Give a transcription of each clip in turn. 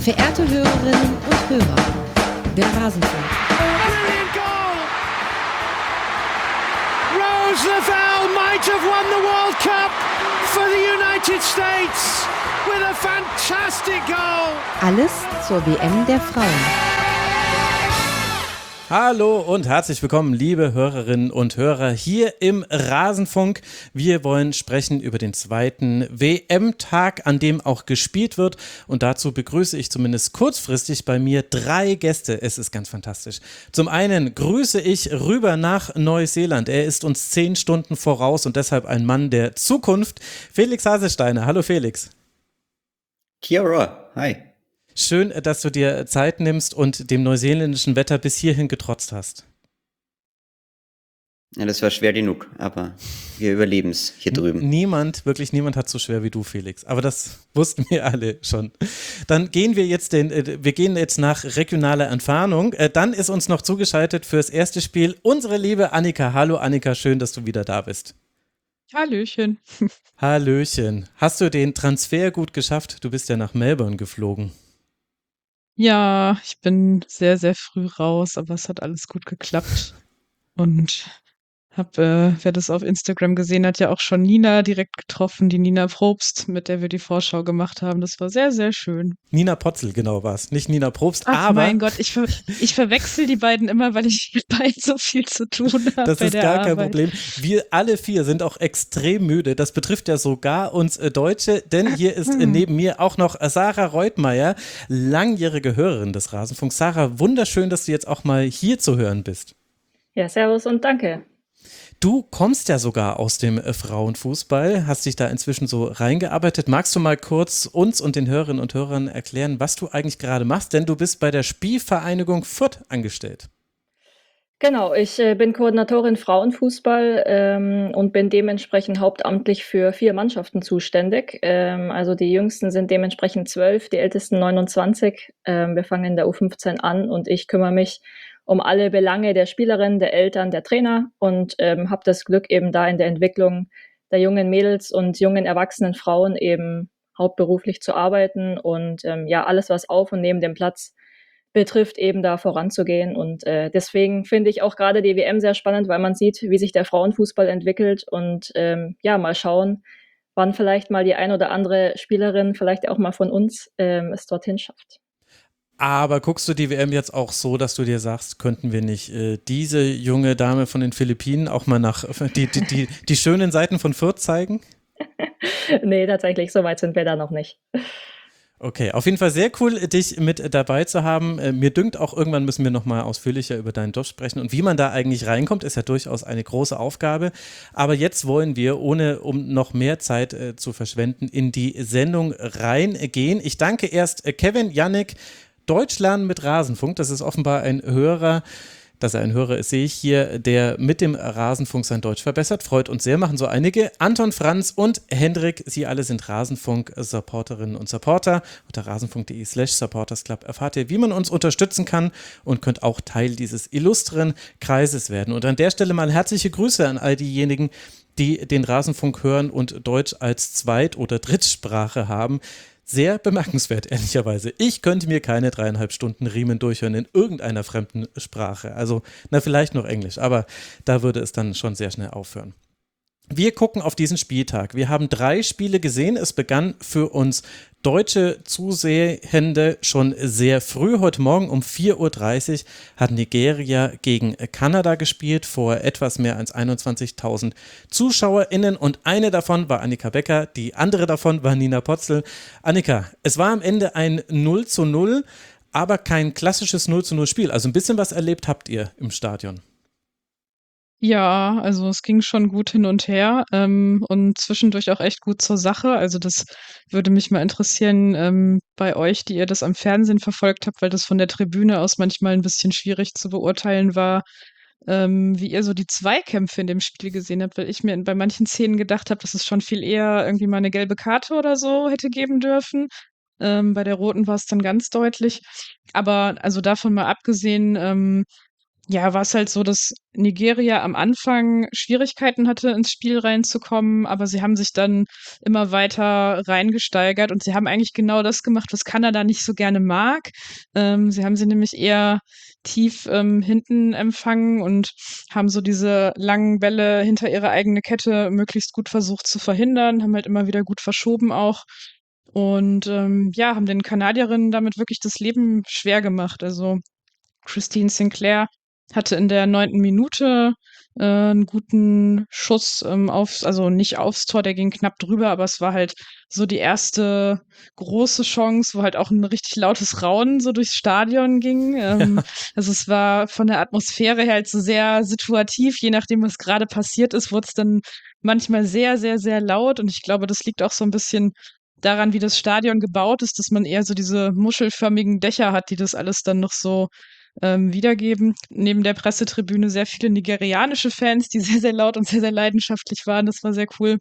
Verehrte Hörerinnen und Hörer, der Rasenfunk. Brilliant goal! Rose Lavelle might have won the World Cup for the United States with a fantastic goal. Alles zur WM der Frauen. Hallo und herzlich willkommen, liebe Hörerinnen und Hörer, hier im Rasenfunk. Wir wollen sprechen über den zweiten WM-Tag, an dem auch gespielt wird. Und dazu begrüße ich zumindest kurzfristig bei mir 3 Gäste. Es ist ganz fantastisch. Zum einen grüße ich rüber nach Neuseeland. Er ist uns 10 Stunden voraus und deshalb ein Mann der Zukunft. Felix Haselsteiner. Hallo Felix. Kia ora. Hi. Schön, dass du dir Zeit nimmst und dem neuseeländischen Wetter bis hierhin getrotzt hast. Ja, das war schwer genug, aber wir überleben es hier drüben. Wirklich niemand hat so schwer wie du, Felix. Aber das wussten wir alle schon. Dann gehen wir jetzt nach regionaler Entfernung. Dann ist uns noch zugeschaltet fürs erste Spiel unsere liebe Annika. Hallo Annika, schön, dass du wieder da bist. Hallöchen. Hallöchen. Hast du den Transfer gut geschafft? Du bist ja nach Melbourne geflogen. Ja, ich bin sehr, sehr früh raus, aber es hat alles gut geklappt. Und wer das auf Instagram gesehen hat, ja auch schon Nina direkt getroffen, die Nina Probst, mit der wir die Vorschau gemacht haben. Das war sehr, sehr schön. Nina Potzel, genau war es. Nicht Nina Probst, Ach, aber... mein Gott, ich verwechsel die beiden immer, weil ich mit beiden so viel zu tun habe. Das ist bei der gar kein Arbeit. Problem. Wir alle 4 sind auch extrem müde. Das betrifft ja sogar uns Deutsche, denn hier ist neben mir auch noch Sarah Reutmeier, langjährige Hörerin des Rasenfunks. Sarah, wunderschön, dass du jetzt auch mal hier zu hören bist. Ja, servus und danke. Du kommst ja sogar aus dem Frauenfußball, hast dich da inzwischen so reingearbeitet. Magst du mal kurz uns und den Hörerinnen und Hörern erklären, was du eigentlich gerade machst? Denn du bist bei der Spielvereinigung Fürth angestellt. Genau, ich bin Koordinatorin Frauenfußball und bin dementsprechend hauptamtlich für 4 Mannschaften zuständig. Also die jüngsten sind dementsprechend 12, die ältesten 29. Wir fangen in der U15 an und ich kümmere mich um alle Belange der Spielerinnen, der Eltern, der Trainer und habe das Glück, eben da in der Entwicklung der jungen Mädels und jungen erwachsenen Frauen eben hauptberuflich zu arbeiten und ja, alles, was auf und neben dem Platz betrifft, eben da voranzugehen. Und deswegen finde ich auch gerade die WM sehr spannend, weil man sieht, wie sich der Frauenfußball entwickelt und ja, mal schauen, wann vielleicht mal die ein oder andere Spielerin, vielleicht auch mal von uns, es dorthin schafft. Aber guckst du die WM jetzt auch so, dass du dir sagst, könnten wir nicht diese junge Dame von den Philippinen auch mal nach die schönen Seiten von Fürth zeigen? Nee, tatsächlich, so weit sind wir da noch nicht. Okay, auf jeden Fall sehr cool, dich mit dabei zu haben. Mir dünkt auch, irgendwann müssen wir nochmal ausführlicher über deinen Job sprechen. Und wie man da eigentlich reinkommt, ist ja durchaus eine große Aufgabe. Aber jetzt wollen wir, um noch mehr Zeit zu verschwenden, in die Sendung reingehen. Ich danke erst Kevin Jannik, Deutsch lernen mit Rasenfunk. Das ist offenbar ein Hörer. Dass er ein Hörer ist, sehe ich hier, der mit dem Rasenfunk sein Deutsch verbessert. Freut uns sehr, machen so einige. Anton Franz und Hendrik, Sie alle sind Rasenfunk-Supporterinnen und Supporter. Unter rasenfunk.de/supportersclub erfahrt ihr, wie man uns unterstützen kann und könnt auch Teil dieses illustren Kreises werden. Und an der Stelle mal herzliche Grüße an all diejenigen, die den Rasenfunk hören und Deutsch als Zweit- oder Drittsprache haben. Sehr bemerkenswert, ehrlicherweise. Ich könnte mir keine 3,5 Stunden Riemen durchhören in irgendeiner fremden Sprache. Also, vielleicht noch Englisch, aber da würde es dann schon sehr schnell aufhören. Wir gucken auf diesen Spieltag. Wir haben 3 Spiele gesehen. Es begann für uns deutsche Zusehende schon sehr früh. Heute Morgen um 4:30 Uhr hat Nigeria gegen Kanada gespielt vor etwas mehr als 21.000 ZuschauerInnen und eine davon war Annika Becker, die andere davon war Nina Potzel. Annika, es war am Ende ein 0:0, aber kein klassisches 0:0 Spiel. Also ein bisschen was erlebt habt ihr im Stadion. Ja, also es ging schon gut hin und her und zwischendurch auch echt gut zur Sache. Also das würde mich mal interessieren bei euch, die ihr das am Fernsehen verfolgt habt, weil das von der Tribüne aus manchmal ein bisschen schwierig zu beurteilen war, wie ihr so die Zweikämpfe in dem Spiel gesehen habt, weil ich mir bei manchen Szenen gedacht habe, dass es schon viel eher irgendwie mal eine gelbe Karte oder so hätte geben dürfen. Bei der roten war es dann ganz deutlich. Aber also davon mal abgesehen, ja, war es halt so, dass Nigeria am Anfang Schwierigkeiten hatte, ins Spiel reinzukommen, aber sie haben sich dann immer weiter reingesteigert und sie haben eigentlich genau das gemacht, was Kanada nicht so gerne mag. Sie haben sie nämlich eher tief hinten empfangen und haben so diese langen Bälle hinter ihre eigene Kette möglichst gut versucht zu verhindern, haben halt immer wieder gut verschoben auch. Und ja, haben den Kanadierinnen damit wirklich das Leben schwer gemacht. Also Christine Sinclair hatte in der 9. Minute 'n guten Schuss, also nicht aufs Tor, der ging knapp drüber, aber es war halt so die erste große Chance, wo halt auch ein richtig lautes Raunen so durchs Stadion ging. Also, es war von der Atmosphäre her halt so sehr situativ, je nachdem, was gerade passiert ist, wurde es dann manchmal sehr, sehr, sehr laut und ich glaube, das liegt auch so ein bisschen daran, wie das Stadion gebaut ist, dass man eher so diese muschelförmigen Dächer hat, die das alles dann noch so wiedergeben. Neben der Pressetribüne sehr viele nigerianische Fans, die sehr, sehr laut und sehr, sehr leidenschaftlich waren. Das war sehr cool.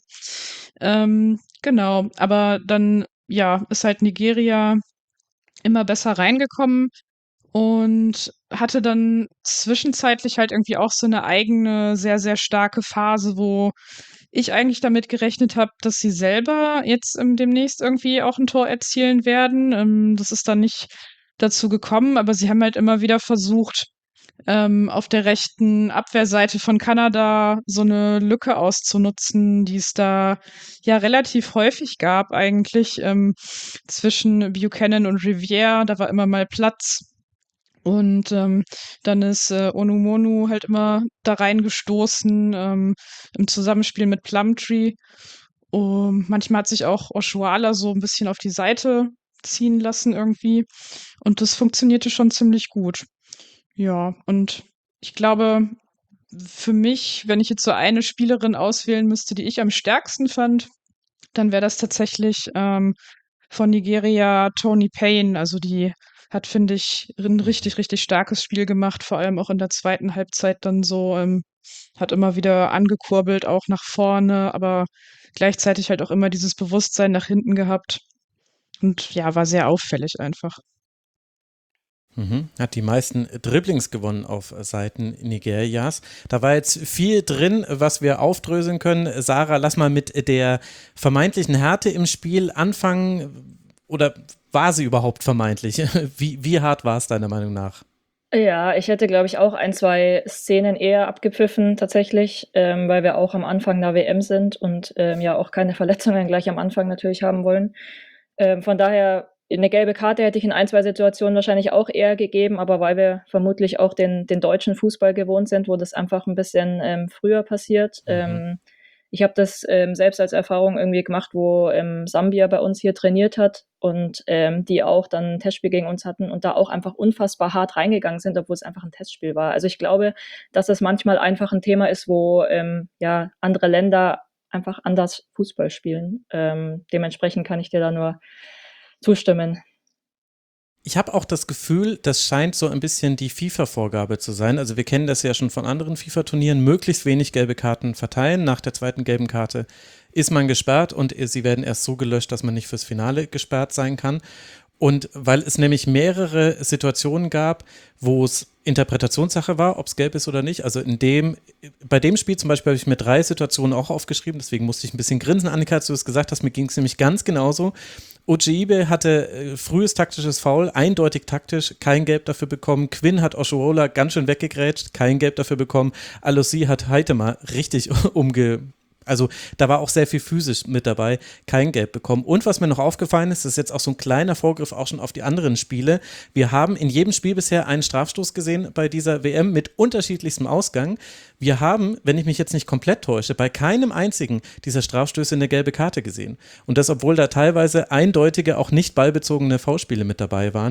Genau, aber dann, ja, ist halt Nigeria immer besser reingekommen und hatte dann zwischenzeitlich halt irgendwie auch so eine eigene, sehr, sehr starke Phase, wo ich eigentlich damit gerechnet habe, dass sie selber jetzt demnächst irgendwie auch ein Tor erzielen werden. Das ist dann nicht dazu gekommen, aber sie haben halt immer wieder versucht, auf der rechten Abwehrseite von Kanada so eine Lücke auszunutzen, die es da ja relativ häufig gab eigentlich zwischen Buchanan und Rivière. Da war immer mal Platz. Und dann ist Onumonu halt immer da reingestoßen im Zusammenspiel mit Plumtree. Manchmal hat sich auch Oshuala so ein bisschen auf die Seite ziehen lassen irgendwie. Und das funktionierte schon ziemlich gut. Ja, und ich glaube, für mich, wenn ich jetzt so eine Spielerin auswählen müsste, die ich am stärksten fand, dann wäre das tatsächlich von Nigeria Toni Payne. Also die hat, finde ich, ein richtig, richtig starkes Spiel gemacht, vor allem auch in der zweiten Halbzeit dann so, hat immer wieder angekurbelt, auch nach vorne, aber gleichzeitig halt auch immer dieses Bewusstsein nach hinten gehabt. Und ja, war sehr auffällig einfach. Hat die meisten Dribblings gewonnen auf Seiten Nigerias. Da war jetzt viel drin, was wir aufdröseln können. Sarah, lass mal mit der vermeintlichen Härte im Spiel anfangen. Oder war sie überhaupt vermeintlich? Wie hart war es deiner Meinung nach? Ja, ich hätte, glaube ich, auch ein, 2 Szenen eher abgepfiffen tatsächlich, weil wir auch am Anfang der WM sind und ja auch keine Verletzungen gleich am Anfang natürlich haben wollen. Von daher, eine gelbe Karte hätte ich in ein, 2 Situationen wahrscheinlich auch eher gegeben, aber weil wir vermutlich auch den deutschen Fußball gewohnt sind, wo das einfach ein bisschen früher passiert. Ich habe das selbst als Erfahrung irgendwie gemacht, wo Sambia bei uns hier trainiert hat und die auch dann ein Testspiel gegen uns hatten und da auch einfach unfassbar hart reingegangen sind, obwohl es einfach ein Testspiel war. Also ich glaube, dass das manchmal einfach ein Thema ist, wo ja andere Länder einfach anders Fußball spielen. Dementsprechend kann ich dir da nur zustimmen. Ich habe auch das Gefühl, das scheint so ein bisschen die FIFA-Vorgabe zu sein. Also wir kennen das ja schon von anderen FIFA-Turnieren, möglichst wenig gelbe Karten verteilen. Nach der zweiten gelben Karte ist man gesperrt und sie werden erst so gelöscht, dass man nicht fürs Finale gesperrt sein kann. Und weil es nämlich mehrere Situationen gab, wo es Interpretationssache war, ob es gelb ist oder nicht. Also bei dem Spiel zum Beispiel habe ich mir 3 Situationen auch aufgeschrieben, deswegen musste ich ein bisschen grinsen, Annika, als du es gesagt hast, mir ging es nämlich ganz genauso. Ojeibe hatte frühes taktisches Foul, eindeutig taktisch, kein Gelb dafür bekommen. Quinn hat Oshuola ganz schön weggegrätscht, kein Gelb dafür bekommen. Alossi hat Heitema richtig also da war auch sehr viel physisch mit dabei, kein Gelb bekommen. Und was mir noch aufgefallen ist, das ist jetzt auch so ein kleiner Vorgriff auch schon auf die anderen Spiele. Wir haben in jedem Spiel bisher einen Strafstoß gesehen bei dieser WM mit unterschiedlichstem Ausgang. Wir haben, wenn ich mich jetzt nicht komplett täusche, bei keinem einzigen dieser Strafstöße eine gelbe Karte gesehen. Und das, obwohl da teilweise eindeutige, auch nicht ballbezogene Foulspiele mit dabei waren,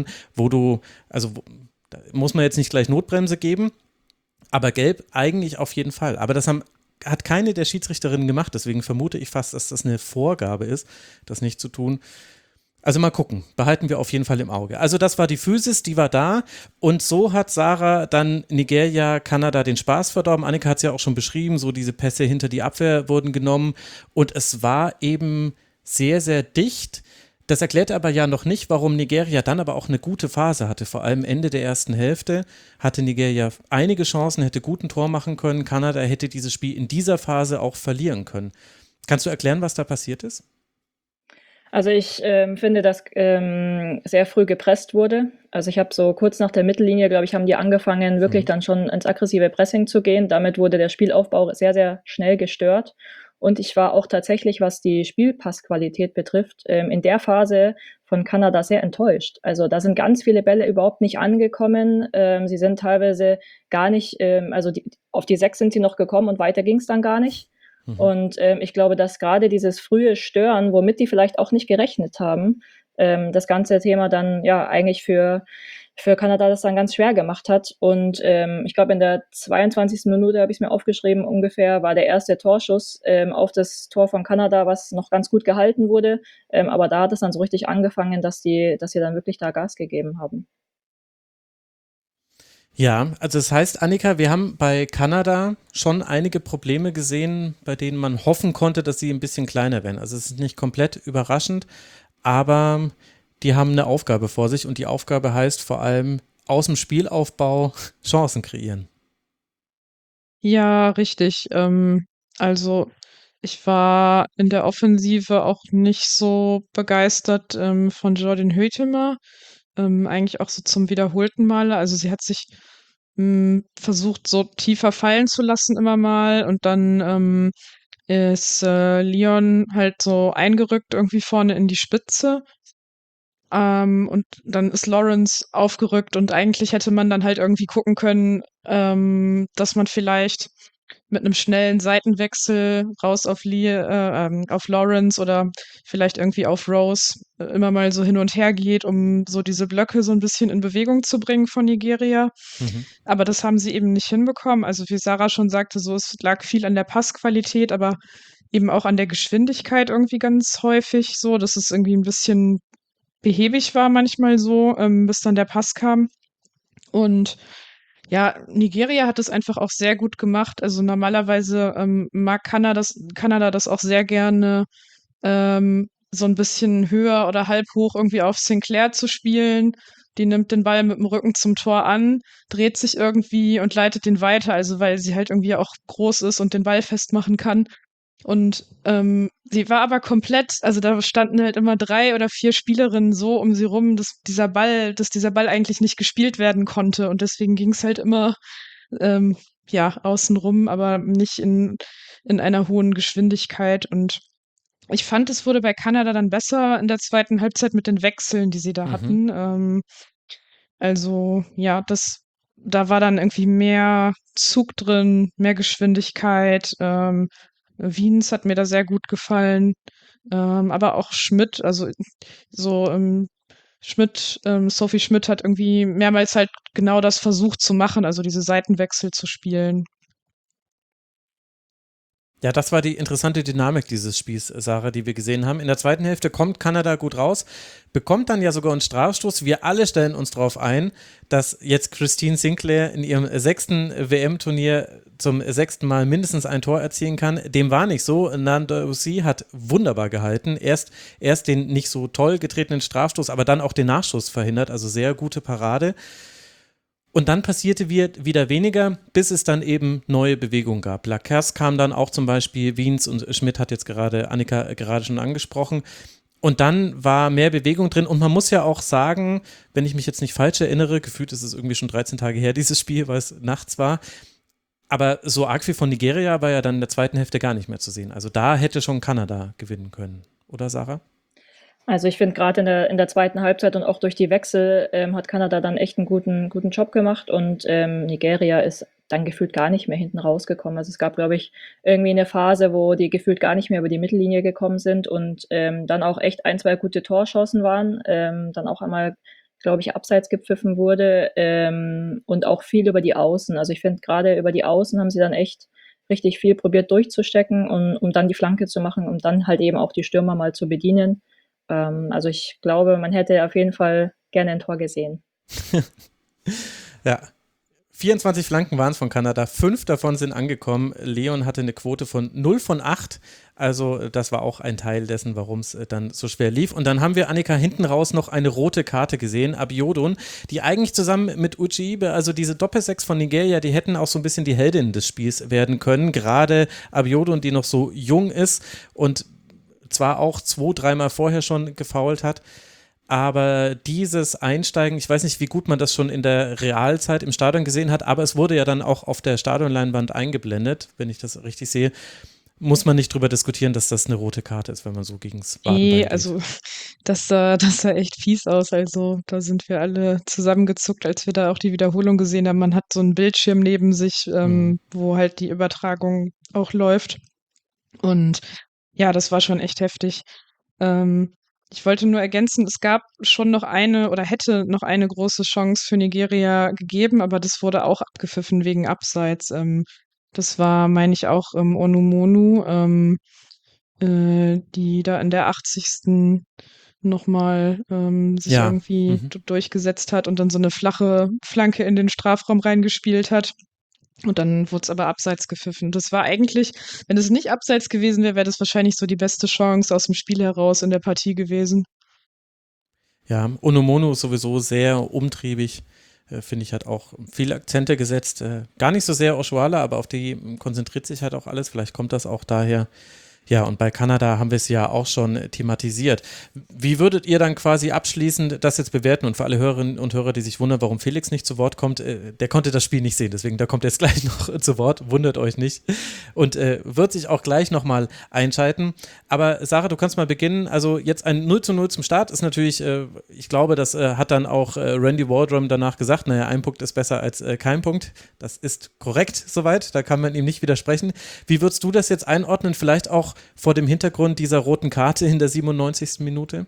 da muss man jetzt nicht gleich Notbremse geben, aber gelb eigentlich auf jeden Fall. Aber das hat keine der Schiedsrichterinnen gemacht, deswegen vermute ich fast, dass das eine Vorgabe ist, das nicht zu tun. Also mal gucken, behalten wir auf jeden Fall im Auge. Also das war die Physis, die war da und so hat Sarah dann Nigeria, Kanada den Spaß verdorben. Annika hat es ja auch schon beschrieben, so diese Pässe hinter die Abwehr wurden genommen und es war eben sehr, sehr dicht. Das erklärt aber ja noch nicht, warum Nigeria dann aber auch eine gute Phase hatte. Vor allem Ende der ersten Hälfte hatte Nigeria einige Chancen, hätte gut ein Tor machen können. Kanada hätte dieses Spiel in dieser Phase auch verlieren können. Kannst du erklären, was da passiert ist? Also ich finde, dass sehr früh gepresst wurde. Also ich habe so kurz nach der Mittellinie, glaube ich, haben die angefangen, wirklich dann schon ins aggressive Pressing zu gehen. Damit wurde der Spielaufbau sehr, sehr schnell gestört. Und ich war auch tatsächlich, was die Spielpassqualität betrifft, in der Phase von Kanada sehr enttäuscht. Also da sind ganz viele Bälle überhaupt nicht angekommen. Sie sind teilweise gar nicht, auf die 6 sind sie noch gekommen und weiter ging es dann gar nicht. Und ich glaube, dass gerade dieses frühe Stören, womit die vielleicht auch nicht gerechnet haben, das ganze Thema dann ja eigentlich für Kanada das dann ganz schwer gemacht hat. Und ich glaube, in der 22. Minute habe ich es mir aufgeschrieben, ungefähr war der erste Torschuss auf das Tor von Kanada, was noch ganz gut gehalten wurde. Aber da hat es dann so richtig angefangen, dass sie dann wirklich da Gas gegeben haben. Ja, also das heißt, Annika, wir haben bei Kanada schon einige Probleme gesehen, bei denen man hoffen konnte, dass sie ein bisschen kleiner werden. Also es ist nicht komplett überraschend, aber die haben eine Aufgabe vor sich und die Aufgabe heißt vor allem aus dem Spielaufbau Chancen kreieren. Ja, richtig. Also ich war in der Offensive auch nicht so begeistert von Jordan Huitema. Eigentlich auch so zum wiederholten Male. Also sie hat sich versucht, so tiefer fallen zu lassen immer mal und dann ist Leon halt so eingerückt irgendwie vorne in die Spitze. Und dann ist Lawrence aufgerückt und eigentlich hätte man dann halt irgendwie gucken können, dass man vielleicht mit einem schnellen Seitenwechsel raus auf Lawrence oder vielleicht irgendwie auf Rose immer mal so hin und her geht, um so diese Blöcke so ein bisschen in Bewegung zu bringen von Nigeria. Aber das haben sie eben nicht hinbekommen. Also wie Sarah schon sagte, so es lag viel an der Passqualität, aber eben auch an der Geschwindigkeit irgendwie ganz häufig so, dass es irgendwie ein bisschen behäbig war manchmal so, bis dann der Pass kam. Und ja, Nigeria hat es einfach auch sehr gut gemacht. Also normalerweise mag Kanada das auch sehr gerne, so ein bisschen höher oder halb hoch irgendwie auf Sinclair zu spielen. Die nimmt den Ball mit dem Rücken zum Tor an, dreht sich irgendwie und leitet den weiter, also weil sie halt irgendwie auch groß ist und den Ball festmachen kann. Und sie war aber komplett, also da standen halt immer 3 oder 4 Spielerinnen so um sie rum, dass dieser Ball eigentlich nicht gespielt werden konnte. Und deswegen ging es halt immer ja, außenrum, aber nicht in einer hohen Geschwindigkeit. Und ich fand, es wurde bei Kanada dann besser in der zweiten Halbzeit mit den Wechseln, die sie da hatten. Also ja, da war dann irgendwie mehr Zug drin, mehr Geschwindigkeit. Wiens hat mir da sehr gut gefallen. Aber auch Schmidt, also so Sophie Schmidt hat irgendwie mehrmals halt genau das versucht zu machen, also diese Seitenwechsel zu spielen. Ja, das war die interessante Dynamik dieses Spiels, Sarah, die wir gesehen haben. In der zweiten Hälfte kommt Kanada gut raus, bekommt dann ja sogar einen Strafstoß. Wir alle stellen uns darauf ein, dass jetzt Christine Sinclair in ihrem 6. WM-Turnier zum 6. Mal mindestens ein Tor erzielen kann. Dem war nicht so. Nanda Ussi hat wunderbar gehalten. Erst den nicht so toll getretenen Strafstoß, aber dann auch den Nachschuss verhindert. Also sehr gute Parade. Und dann passierte wieder weniger, bis es dann eben neue Bewegungen gab. Lakers kam dann auch zum Beispiel, Wiens und Schmidt hat jetzt Annika gerade schon angesprochen. Und dann war mehr Bewegung drin. Und man muss ja auch sagen, wenn ich mich jetzt nicht falsch erinnere, gefühlt ist es irgendwie schon 13 Tage her, dieses Spiel, weil es nachts war. Aber so arg viel von Nigeria war ja dann in der zweiten Hälfte gar nicht mehr zu sehen. Also da hätte schon Kanada gewinnen können. Oder, Sarah? Also ich finde gerade in der zweiten Halbzeit und auch durch die Wechsel hat Kanada dann echt einen guten Job gemacht und Nigeria ist dann gefühlt gar nicht mehr hinten rausgekommen. Also es gab, glaube ich, irgendwie eine Phase, wo die gefühlt gar nicht mehr über die Mittellinie gekommen sind und dann auch echt 1, 2 gute Torchancen waren. Dann auch einmal, glaube ich, abseits gepfiffen wurde und auch viel über die Außen. Also ich finde gerade über die Außen haben sie dann echt richtig viel probiert durchzustecken, um dann die Flanke zu machen, um dann halt eben auch die Stürmer mal zu bedienen. Also ich glaube, man hätte auf jeden Fall gerne ein Tor gesehen. Ja, 24 Flanken waren es von Kanada, 5 davon sind angekommen. Leon hatte eine Quote von 0 von 8, also das war auch ein Teil dessen, warum es dann so schwer lief. Und dann haben wir, Annika, hinten raus noch eine rote Karte gesehen, Abiodun, die eigentlich zusammen mit Uche, also diese Doppelsechs von Nigeria, die hätten auch so ein bisschen die Heldin des Spiels werden können. Gerade Abiodun, die noch so jung ist und zwar auch 2-3 Mal vorher schon gefoult hat. Aber dieses Einsteigen, ich weiß nicht, wie gut man das schon in der Realzeit im Stadion gesehen hat, aber es wurde ja dann auch auf der Stadionleinwand eingeblendet, wenn ich das richtig sehe. Muss man nicht drüber diskutieren, dass das eine rote Karte ist, wenn man so gegen das Baden geht. Also das sah echt fies aus. Also da sind wir alle zusammengezuckt, als wir da auch die Wiederholung gesehen haben. Man hat so einen Bildschirm neben sich, wo halt die Übertragung auch läuft. Und ja, das war schon echt heftig. Ich wollte nur ergänzen, es gab schon noch eine oder hätte noch eine große Chance für Nigeria gegeben, aber das wurde auch abgepfiffen wegen Abseits. Das war, meine ich, auch Onumonu, die da in der 80. nochmal sich Ja, irgendwie durchgesetzt hat und dann so eine flache Flanke in den Strafraum reingespielt hat. Und dann wurde es aber abseits gepfiffen. Das war eigentlich, wenn es nicht abseits gewesen wäre, wäre das wahrscheinlich so die beste Chance aus dem Spiel heraus in der Partie gewesen. Ja, Onumonu ist sowieso sehr umtriebig, finde ich, hat auch viele Akzente gesetzt. Gar nicht so sehr Oshuala, aber auf die konzentriert sich halt auch alles. Vielleicht kommt das auch daher. Ja, und bei Kanada haben wir es ja auch schon thematisiert. Wie würdet ihr dann quasi abschließend das jetzt bewerten? Und für alle Hörerinnen und Hörer, die sich wundern, warum Felix nicht zu Wort kommt, der konnte das Spiel nicht sehen, deswegen da kommt er jetzt gleich noch zu Wort, wundert euch nicht. Und wird sich auch gleich nochmal einschalten. Aber Sarah, du kannst mal beginnen. Also jetzt ein 0:0 zum Start ist natürlich, ich glaube, das hat dann auch Randy Waldrum danach gesagt, naja, ein Punkt ist besser als kein Punkt. Das ist korrekt soweit, da kann man ihm nicht widersprechen. Wie würdest du das jetzt einordnen, vielleicht auch vor dem Hintergrund dieser roten Karte in der 97. Minute?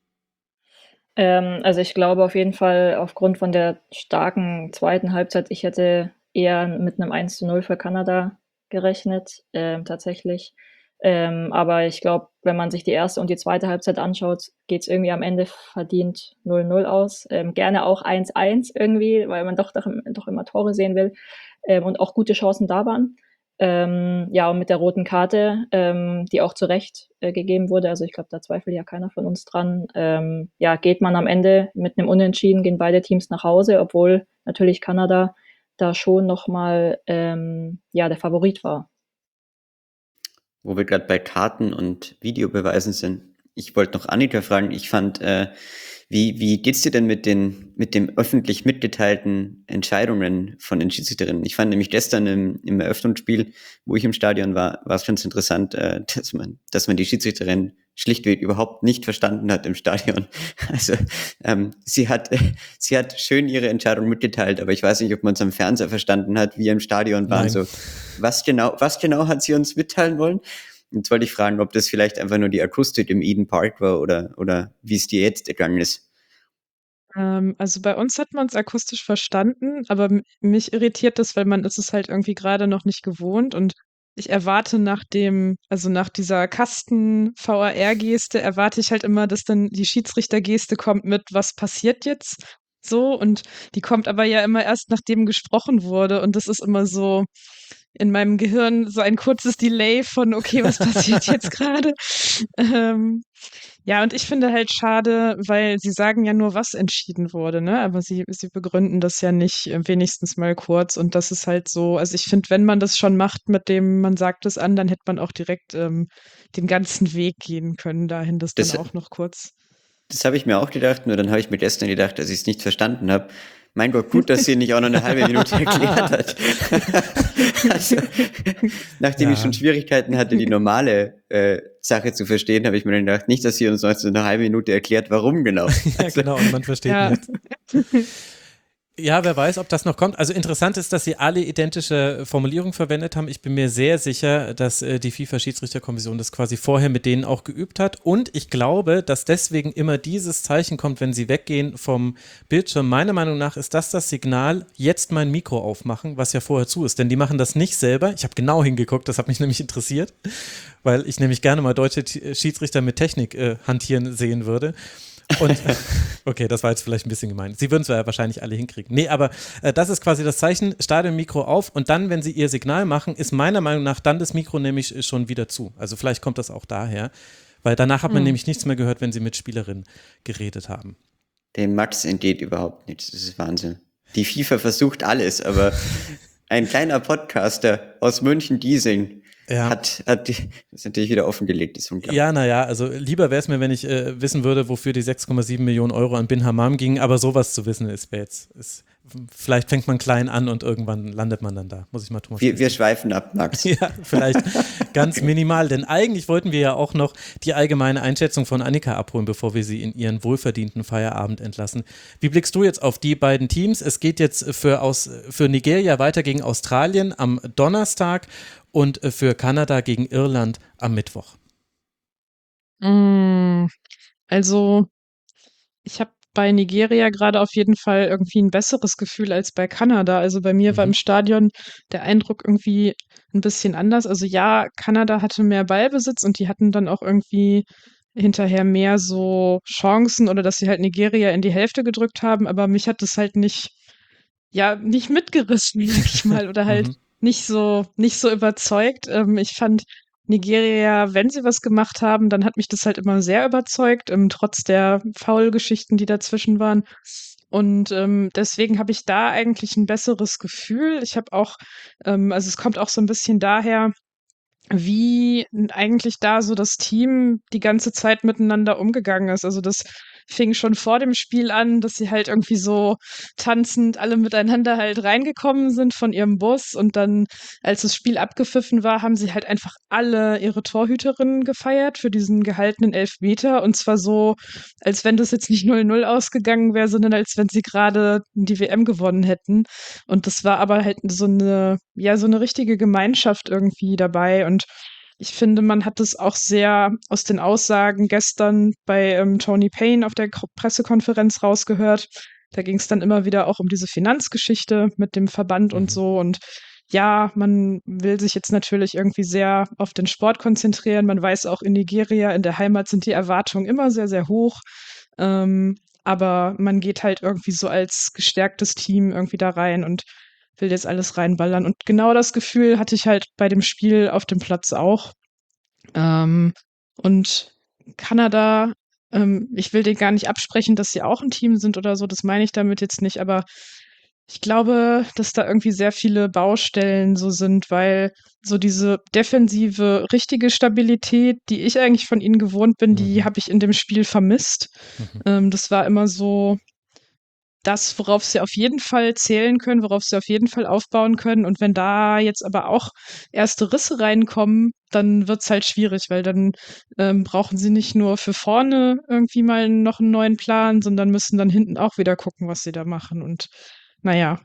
Also ich glaube auf jeden Fall aufgrund von der starken zweiten Halbzeit, ich hätte eher mit einem 1:0 für Kanada gerechnet, tatsächlich. Aber ich glaube, wenn man sich die erste und die zweite Halbzeit anschaut, geht es irgendwie am Ende verdient 0:0 aus. Gerne auch 1:1 irgendwie, weil man doch immer Tore sehen will, und auch gute Chancen da waren. Ja, und mit der roten Karte, die auch zu Recht gegeben wurde, also ich glaube, da zweifelt ja keiner von uns dran, ja, geht man am Ende mit einem Unentschieden, gehen beide Teams nach Hause, obwohl natürlich Kanada da schon nochmal ja, der Favorit war. Wo wir gerade bei Karten und Videobeweisen sind. Ich wollte noch Annika fragen, ich fand, wie geht's dir denn mit dem öffentlich mitgeteilten Entscheidungen von den Schiedsrichterinnen? Ich fand nämlich gestern im Eröffnungsspiel, wo ich im Stadion war es ganz interessant, dass man die Schiedsrichterin schlichtweg überhaupt nicht verstanden hat im Stadion. Also sie hat schön ihre Entscheidung mitgeteilt, aber ich weiß nicht, ob man es am Fernseher verstanden hat, wie im Stadion waren. So, was genau hat sie uns mitteilen wollen? Jetzt wollte ich fragen, ob das vielleicht einfach nur die Akustik im Eden Park war oder wie es dir jetzt ergangen ist. Also bei uns hat man es akustisch verstanden, aber mich irritiert das, weil man ist es halt irgendwie gerade noch nicht gewohnt und ich erwarte nach dieser Kasten-VAR-Geste erwarte ich halt immer, dass dann die Schiedsrichter-Geste kommt mit, was passiert jetzt so, und die kommt aber ja immer erst, nachdem gesprochen wurde, und das ist immer so in meinem Gehirn so ein kurzes Delay von, okay, was passiert jetzt gerade? Ja, und ich finde halt schade, weil sie sagen ja nur, was entschieden wurde, ne? Aber sie begründen das ja nicht wenigstens mal kurz. Und das ist halt so, also ich finde, wenn man das schon macht, mit dem man sagt es an, dann hätte man auch direkt den ganzen Weg gehen können, dahin das dann auch noch kurz. Das habe ich mir auch gedacht, nur dann habe ich mir gestern gedacht, dass ich es nicht verstanden habe. Mein Gott, gut, dass sie nicht auch noch eine halbe Minute erklärt hat. Also, nachdem ich schon Schwierigkeiten hatte, die normale Sache zu verstehen, habe ich mir dann gedacht, nicht, dass sie uns noch eine halbe Minute erklärt, warum genau. Ja, genau, und man versteht nicht. Ja, wer weiß, ob das noch kommt. Also interessant ist, dass sie alle identische Formulierungen verwendet haben. Ich bin mir sehr sicher, dass die FIFA-Schiedsrichterkommission das quasi vorher mit denen auch geübt hat. Und ich glaube, dass deswegen immer dieses Zeichen kommt, wenn sie weggehen vom Bildschirm. Meiner Meinung nach ist das Signal, jetzt mein Mikro aufmachen, was ja vorher zu ist. Denn die machen das nicht selber. Ich habe genau hingeguckt, das hat mich nämlich interessiert, weil ich nämlich gerne mal deutsche Schiedsrichter mit Technik hantieren sehen würde. Und okay, das war jetzt vielleicht ein bisschen gemein. Sie würden es ja wahrscheinlich alle hinkriegen. Nee, aber das ist quasi das Zeichen, Stadionmikro auf und dann, wenn sie ihr Signal machen, ist meiner Meinung nach dann das Mikro nämlich schon wieder zu. Also vielleicht kommt das auch daher, weil danach hat man nämlich nichts mehr gehört, wenn sie mit Spielerinnen geredet haben. Dem Max entgeht überhaupt nichts. Das ist Wahnsinn. Die FIFA versucht alles, aber ein kleiner Podcaster aus München-Giesing hat das natürlich wieder offengelegt. Das ist unglaublich. Ja, naja, also lieber wäre es mir, wenn ich wissen würde, wofür die 6,7 Millionen Euro an Bin Hammam gingen, aber sowas zu wissen vielleicht fängt man klein an und irgendwann landet man dann da. Muss ich mal Thomas Wir schweifen ab, Max. Ja, vielleicht ganz minimal, denn eigentlich wollten wir ja auch noch die allgemeine Einschätzung von Annika abholen, bevor wir sie in ihren wohlverdienten Feierabend entlassen. Wie blickst du jetzt auf die beiden Teams? Es geht jetzt für Nigeria weiter gegen Australien am Donnerstag und für Kanada gegen Irland am Mittwoch. Also, ich habe bei Nigeria gerade auf jeden Fall irgendwie ein besseres Gefühl als bei Kanada. Also, bei mir war im Stadion der Eindruck irgendwie ein bisschen anders. Also, ja, Kanada hatte mehr Ballbesitz und die hatten dann auch irgendwie hinterher mehr so Chancen oder dass sie halt Nigeria in die Hälfte gedrückt haben, aber mich hat das halt nicht mitgerissen, sag ich mal, oder halt nicht so überzeugt. Ich fand Nigeria, wenn sie was gemacht haben, dann hat mich das halt immer sehr überzeugt, trotz der Foul-Geschichten, die dazwischen waren. Und deswegen habe ich da eigentlich ein besseres Gefühl. Ich habe auch, also es kommt auch so ein bisschen daher, wie eigentlich da so das Team die ganze Zeit miteinander umgegangen ist. Also das fing schon vor dem Spiel an, dass sie halt irgendwie so tanzend alle miteinander halt reingekommen sind von ihrem Bus und dann, als das Spiel abgepfiffen war, haben sie halt einfach alle ihre Torhüterinnen gefeiert für diesen gehaltenen Elfmeter und zwar so, als wenn das jetzt nicht 0-0 ausgegangen wäre, sondern als wenn sie gerade die WM gewonnen hätten. Und das war aber halt so eine richtige Gemeinschaft irgendwie dabei und ich finde, man hat es auch sehr aus den Aussagen gestern bei Tony Payne auf der Pressekonferenz rausgehört. Da ging es dann immer wieder auch um diese Finanzgeschichte mit dem Verband und so. Und ja, man will sich jetzt natürlich irgendwie sehr auf den Sport konzentrieren. Man weiß auch, in Nigeria, in der Heimat sind die Erwartungen immer sehr, sehr hoch. Aber man geht halt irgendwie so als gestärktes Team irgendwie da rein und will jetzt alles reinballern. Und genau das Gefühl hatte ich halt bei dem Spiel auf dem Platz auch. Und Kanada, ich will denen gar nicht absprechen, dass sie auch ein Team sind oder so, das meine ich damit jetzt nicht, aber ich glaube, dass da irgendwie sehr viele Baustellen so sind, weil so diese defensive, richtige Stabilität, die ich eigentlich von ihnen gewohnt bin, die habe ich in dem Spiel vermisst. Das war immer so das, worauf sie auf jeden Fall zählen können, worauf sie auf jeden Fall aufbauen können. Und wenn da jetzt aber auch erste Risse reinkommen, dann wird's halt schwierig, weil dann brauchen sie nicht nur für vorne irgendwie mal noch einen neuen Plan, sondern müssen dann hinten auch wieder gucken, was sie da machen. Und naja.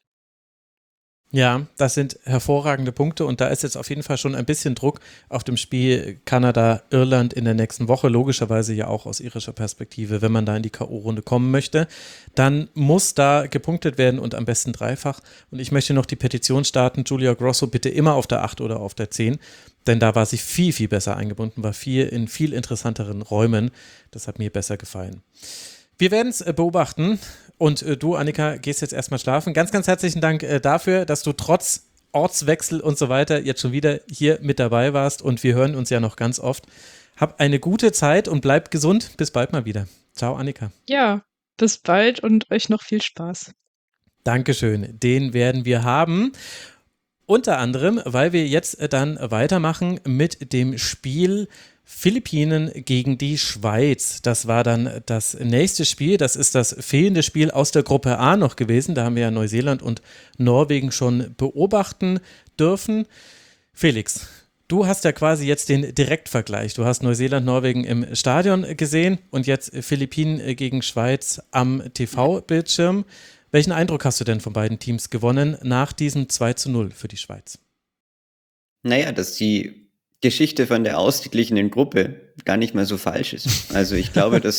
Ja, das sind hervorragende Punkte und da ist jetzt auf jeden Fall schon ein bisschen Druck auf dem Spiel Kanada-Irland in der nächsten Woche, logischerweise ja auch aus irischer Perspektive, wenn man da in die K.O.-Runde kommen möchte, dann muss da gepunktet werden und am besten dreifach und ich möchte noch die Petition starten, Julia Grosso bitte immer auf der 8 oder auf der 10, denn da war sie viel, viel besser eingebunden, war in viel interessanteren Räumen, das hat mir besser gefallen. Wir werden es beobachten und du, Annika, gehst jetzt erstmal schlafen. Ganz, ganz herzlichen Dank dafür, dass du trotz Ortswechsel und so weiter jetzt schon wieder hier mit dabei warst und wir hören uns ja noch ganz oft. Hab eine gute Zeit und bleib gesund. Bis bald mal wieder. Ciao, Annika. Ja, bis bald und euch noch viel Spaß. Dankeschön, den werden wir haben. Unter anderem, weil wir jetzt dann weitermachen mit dem Spiel Philippinen gegen die Schweiz. Das war dann das nächste Spiel. Das ist das fehlende Spiel aus der Gruppe A noch gewesen. Da haben wir ja Neuseeland und Norwegen schon beobachten dürfen. Felix, du hast ja quasi jetzt den Direktvergleich. Du hast Neuseeland, Norwegen im Stadion gesehen und jetzt Philippinen gegen Schweiz am TV-Bildschirm. Welchen Eindruck hast du denn von beiden Teams gewonnen nach diesem 2:0 für die Schweiz? Naja, dass die Geschichte von der ausgeglichenen Gruppe gar nicht mal so falsch ist. Also ich glaube, dass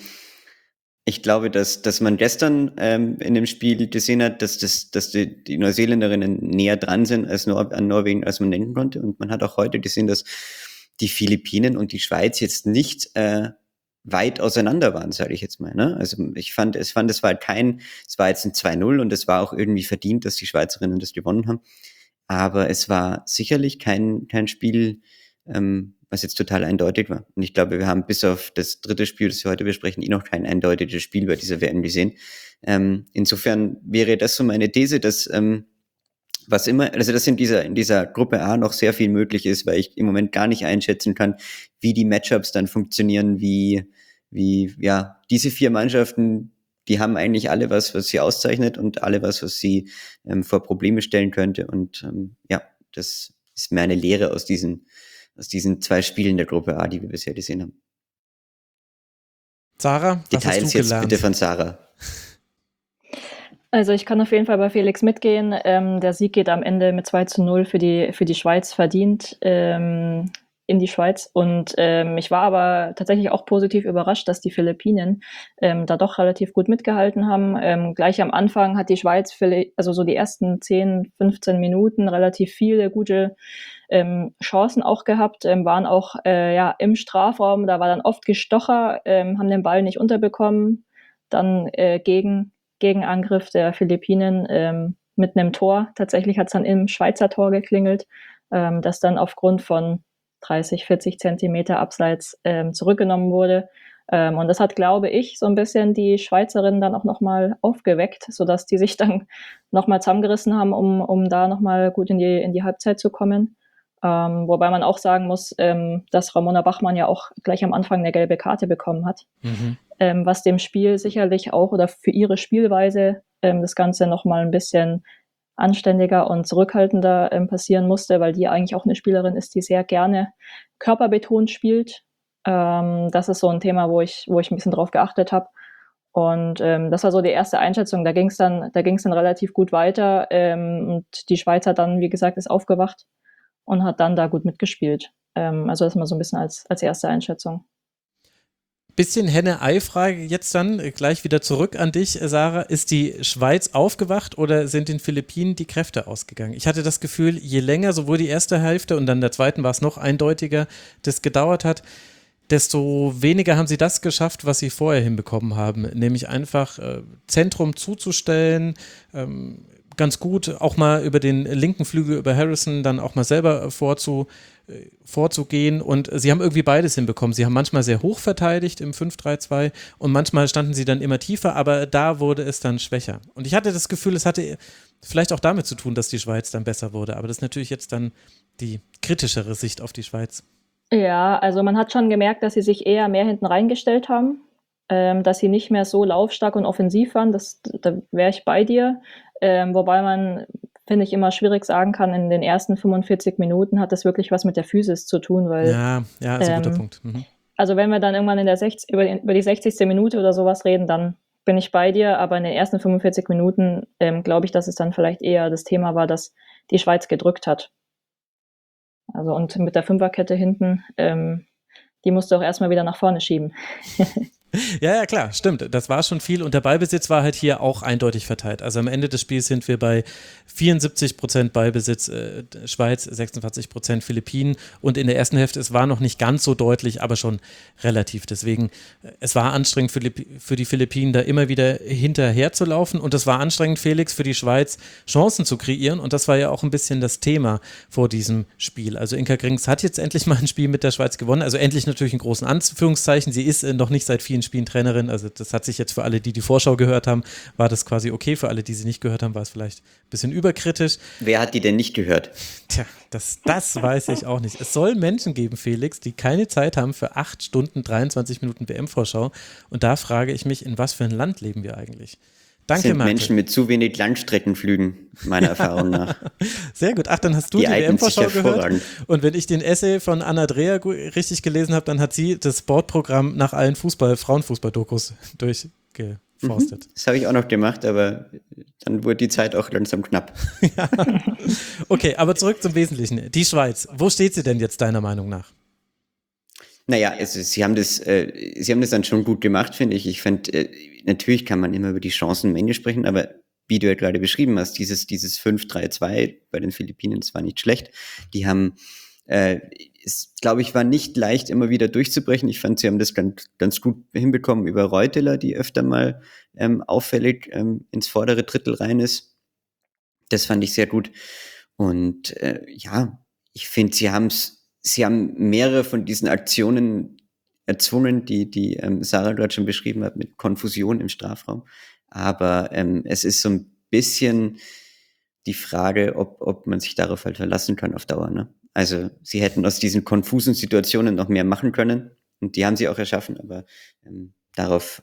man gestern in dem Spiel gesehen hat, dass die Neuseeländerinnen näher dran sind an Norwegen, als man denken konnte. Und man hat auch heute gesehen, dass die Philippinen und die Schweiz jetzt nicht weit auseinander waren, sage ich jetzt mal. Ne? Also es war jetzt ein 2-0 und es war auch irgendwie verdient, dass die Schweizerinnen das gewonnen haben. Aber es war sicherlich kein Spiel, was jetzt total eindeutig war. Und ich glaube, wir haben bis auf das dritte Spiel, das wir heute besprechen, noch kein eindeutiges Spiel bei dieser WM gesehen. Insofern wäre das so meine These, dass dass in dieser Gruppe A noch sehr viel möglich ist, weil ich im Moment gar nicht einschätzen kann, wie die Matchups dann funktionieren, wie diese 4 Mannschaften, die haben eigentlich alle was sie auszeichnet und alle was sie vor Probleme stellen könnte. Und das ist meine Lehre aus diesen 2 Spielen der Gruppe A, die wir bisher gesehen haben. Sarah, was Details hast du jetzt gelernt? bitte von Sarah. Also ich kann auf jeden Fall bei Felix mitgehen. Der Sieg geht am Ende mit 2-0 für die Schweiz verdient in die Schweiz. Und ich war aber tatsächlich auch positiv überrascht, dass die Philippinen da doch relativ gut mitgehalten haben. Gleich am Anfang hat die Schweiz, also so die ersten 10, 15 Minuten, relativ viele gute Chancen auch gehabt, waren auch im Strafraum. Da war dann oft Gestocher, haben den Ball nicht unterbekommen. Dann Gegenangriff der Philippinen mit einem Tor. Tatsächlich hat es dann im Schweizer Tor geklingelt, das dann aufgrund von 30, 40 Zentimeter abseits zurückgenommen wurde. Und das hat, glaube ich, so ein bisschen die Schweizerinnen dann auch nochmal aufgeweckt, sodass die sich dann nochmal zusammengerissen haben, um da nochmal gut in die Halbzeit zu kommen. Wobei man auch sagen muss, dass Ramona Bachmann ja auch gleich am Anfang eine gelbe Karte bekommen hat. Was dem Spiel sicherlich auch oder für ihre Spielweise das Ganze nochmal ein bisschen anständiger und zurückhaltender passieren musste, weil die eigentlich auch eine Spielerin ist, die sehr gerne körperbetont spielt. Das ist so ein Thema, wo ich ein bisschen drauf geachtet habe. Und das war so die erste Einschätzung. Da ging es dann relativ gut weiter. Und die Schweiz hat dann, wie gesagt, ist aufgewacht und hat dann da gut mitgespielt. Also das mal so ein bisschen als erste Einschätzung. Bisschen Henne-Ei-Frage jetzt dann, gleich wieder zurück an dich, Sarah. Ist die Schweiz aufgewacht oder sind den Philippinen die Kräfte ausgegangen? Ich hatte das Gefühl, je länger sowohl die erste Hälfte und dann der zweiten war es noch eindeutiger, das gedauert hat, desto weniger haben sie das geschafft, was sie vorher hinbekommen haben, nämlich einfach Zentrum zuzustellen, ganz gut auch mal über den linken Flügel, über Harrison dann auch mal selber vorzugehen und sie haben irgendwie beides hinbekommen. Sie haben manchmal sehr hoch verteidigt im 5-3-2 und manchmal standen sie dann immer tiefer, aber da wurde es dann schwächer. Und ich hatte das Gefühl, es hatte vielleicht auch damit zu tun, dass die Schweiz dann besser wurde, aber das ist natürlich jetzt dann die kritischere Sicht auf die Schweiz. Ja, also man hat schon gemerkt, dass sie sich eher mehr hinten reingestellt haben, dass sie nicht mehr so laufstark und offensiv waren, da wäre ich bei dir. Wobei man, finde ich, immer schwierig sagen kann, in den ersten 45 Minuten hat das wirklich was mit der Physis zu tun, weil Ja, ist ein guter Punkt. Also wenn wir dann irgendwann über die 60. Minute oder sowas reden, dann bin ich bei dir, aber in den ersten 45 Minuten glaube ich, dass es dann vielleicht eher das Thema war, dass die Schweiz gedrückt hat. Also und mit der Fünferkette hinten, die musste auch erstmal wieder nach vorne schieben. Ja, klar, stimmt. Das war schon viel und der Ballbesitz war halt hier auch eindeutig verteilt. Also am Ende des Spiels sind wir bei 74% Ballbesitz Schweiz, 46% Philippinen und in der ersten Hälfte, es war noch nicht ganz so deutlich, aber schon relativ. Deswegen, es war anstrengend für die Philippinen, da immer wieder hinterher zu laufen und es war anstrengend, Felix, für die Schweiz Chancen zu kreieren und das war ja auch ein bisschen das Thema vor diesem Spiel. Also Inka Grings hat jetzt endlich mal ein Spiel mit der Schweiz gewonnen, also endlich natürlich in großen Anführungszeichen. Sie ist noch nicht seit vielen Spielen Trainerin, also das hat sich jetzt für alle, die Vorschau gehört haben, war das quasi okay, für alle, die sie nicht gehört haben, war es vielleicht ein bisschen überkritisch. Wer hat die denn nicht gehört? Tja, das weiß ich auch nicht. Es soll Menschen geben, Felix, die keine Zeit haben für 8 Stunden, 23 Minuten WM-Vorschau und da frage ich mich, in was für ein Land leben wir eigentlich? Danke, sind Marke. Menschen mit zu wenig Langstreckenflügen, meiner Erfahrung nach. Sehr gut. Ach, dann hast du die WM-Vorschau gehört. Und wenn ich den Essay von Anna Dreher richtig gelesen habe, dann hat sie das Sportprogramm nach allen Frauenfußball-Dokus durchgeforstet. Das habe ich auch noch gemacht, aber dann wurde die Zeit auch langsam knapp. Ja. Okay, aber zurück zum Wesentlichen. Die Schweiz, wo steht sie denn jetzt deiner Meinung nach? Naja, also sie haben das dann schon gut gemacht, finde ich. Ich finde, natürlich kann man immer über die Chancen am Ende sprechen, aber wie du ja gerade beschrieben hast, dieses 5-3-2 bei den Philippinen, das war nicht schlecht. Die haben ist, glaube ich, war nicht leicht, immer wieder durchzubrechen. Ich fand, sie haben das ganz gut hinbekommen über Reuteler, die öfter mal auffällig ins vordere Drittel rein ist. Das fand ich sehr gut. Und ich finde, sie haben mehrere von diesen Aktionen erzwungen, die Sarah dort schon beschrieben hat, mit Konfusion im Strafraum. Aber es ist so ein bisschen die Frage, ob man sich darauf halt verlassen kann auf Dauer. Ne? Also sie hätten aus diesen konfusen Situationen noch mehr machen können und die haben sie auch erschaffen, aber darauf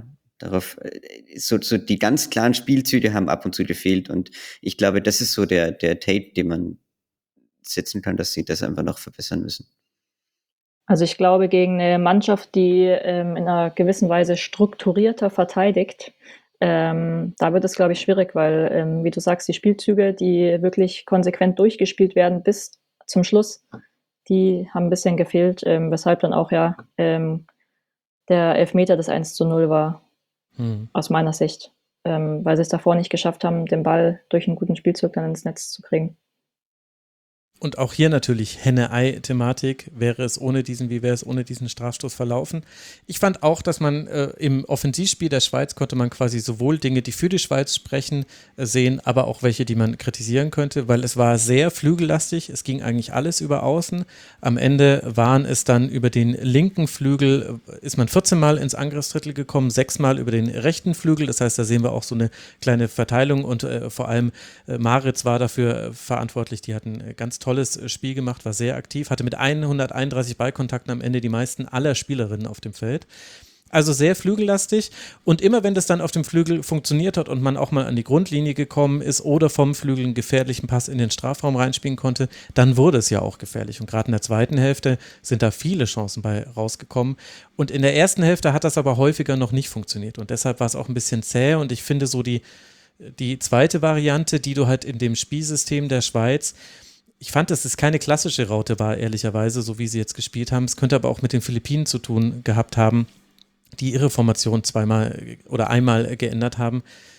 so die ganz klaren Spielzüge haben ab und zu gefehlt und ich glaube, das ist so der Tape, den man setzen kann, dass sie das einfach noch verbessern müssen. Also ich glaube, gegen eine Mannschaft, die in einer gewissen Weise strukturierter verteidigt, da wird es, glaube ich, schwierig, weil, wie du sagst, die Spielzüge, die wirklich konsequent durchgespielt werden bis zum Schluss, die haben ein bisschen gefehlt, weshalb dann auch der Elfmeter des 1:0 war, aus meiner Sicht, weil sie es davor nicht geschafft haben, den Ball durch einen guten Spielzug dann ins Netz zu kriegen. Und auch hier natürlich Henne-Ei-Thematik. Wie wäre es ohne diesen Strafstoß verlaufen? Ich fand auch, dass man im Offensivspiel der Schweiz konnte man quasi sowohl Dinge, die für die Schweiz sprechen, sehen, aber auch welche, die man kritisieren könnte, weil es war sehr flügellastig. Es ging eigentlich alles über Außen. Am Ende waren es dann über den linken Flügel, ist man 14 Mal ins Angriffsdrittel gekommen, 6 Mal über den rechten Flügel. Das heißt, da sehen wir auch so eine kleine Verteilung und vor allem Maritz war dafür verantwortlich. Die hatten ganz tolles Spiel gemacht, war sehr aktiv, hatte mit 131 Ballkontakten am Ende die meisten aller Spielerinnen auf dem Feld. Also sehr flügellastig und immer wenn das dann auf dem Flügel funktioniert hat und man auch mal an die Grundlinie gekommen ist oder vom Flügel einen gefährlichen Pass in den Strafraum reinspielen konnte, dann wurde es ja auch gefährlich und gerade in der zweiten Hälfte sind da viele Chancen bei rausgekommen und in der ersten Hälfte hat das aber häufiger noch nicht funktioniert und deshalb war es auch ein bisschen zäh und ich finde so die zweite Variante, die du halt in dem Spielsystem der Schweiz, ich fand, dass es keine klassische Raute war, ehrlicherweise, so wie sie jetzt gespielt haben. Es könnte aber auch mit den Philippinen zu tun gehabt haben, die ihre Formation zweimal oder einmal geändert haben.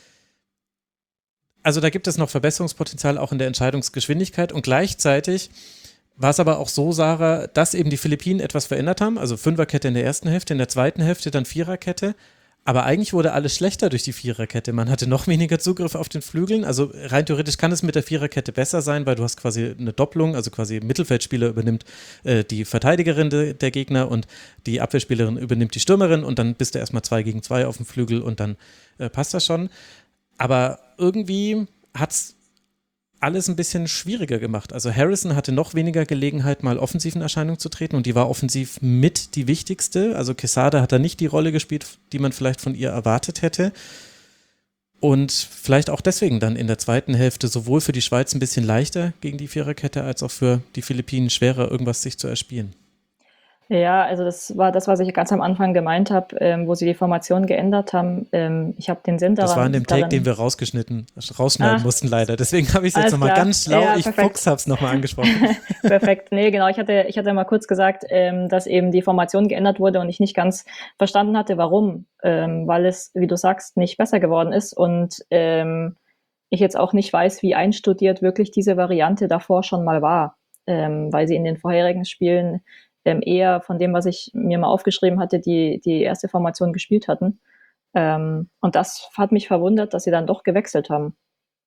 Also da gibt es noch Verbesserungspotenzial auch in der Entscheidungsgeschwindigkeit und gleichzeitig war es aber auch so, Sarah, dass eben die Philippinen etwas verändert haben, also Fünferkette in der ersten Hälfte, in der zweiten Hälfte dann Viererkette. Aber eigentlich wurde alles schlechter durch die Viererkette. Man hatte noch weniger Zugriff auf den Flügeln. Also rein theoretisch kann es mit der Viererkette besser sein, weil du hast quasi eine Doppelung, also quasi Mittelfeldspieler übernimmt die Verteidigerin der Gegner und die Abwehrspielerin übernimmt die Stürmerin und dann bist du erstmal 2 gegen 2 auf dem Flügel und dann passt das schon. Aber irgendwie hat es alles ein bisschen schwieriger gemacht. Also Harrison hatte noch weniger Gelegenheit, mal offensiv in Erscheinung zu treten und die war offensiv mit die wichtigste. Also Quesada hat da nicht die Rolle gespielt, die man vielleicht von ihr erwartet hätte. Und vielleicht auch deswegen dann in der zweiten Hälfte sowohl für die Schweiz ein bisschen leichter gegen die Viererkette, als auch für die Philippinen schwerer, irgendwas sich zu erspielen. Ja, also das war das, was ich ganz am Anfang gemeint habe, wo sie die Formation geändert haben. Ich habe den Sinn daran. Das war in dem Take, den wir rausschneiden mussten leider. Deswegen habe ich es jetzt nochmal ganz schlau, ja, ich Fuchs habe es nochmal angesprochen. Perfekt, nee, genau. Ich hatte mal kurz gesagt, dass eben die Formation geändert wurde und ich nicht ganz verstanden hatte, warum. Weil es, wie du sagst, nicht besser geworden ist und ich jetzt auch nicht weiß, wie einstudiert wirklich diese Variante davor schon mal war. Weil sie in den vorherigen Spielen eher von dem, was ich mir mal aufgeschrieben hatte, die erste Formation gespielt hatten. Und das hat mich verwundert, dass sie dann doch gewechselt haben.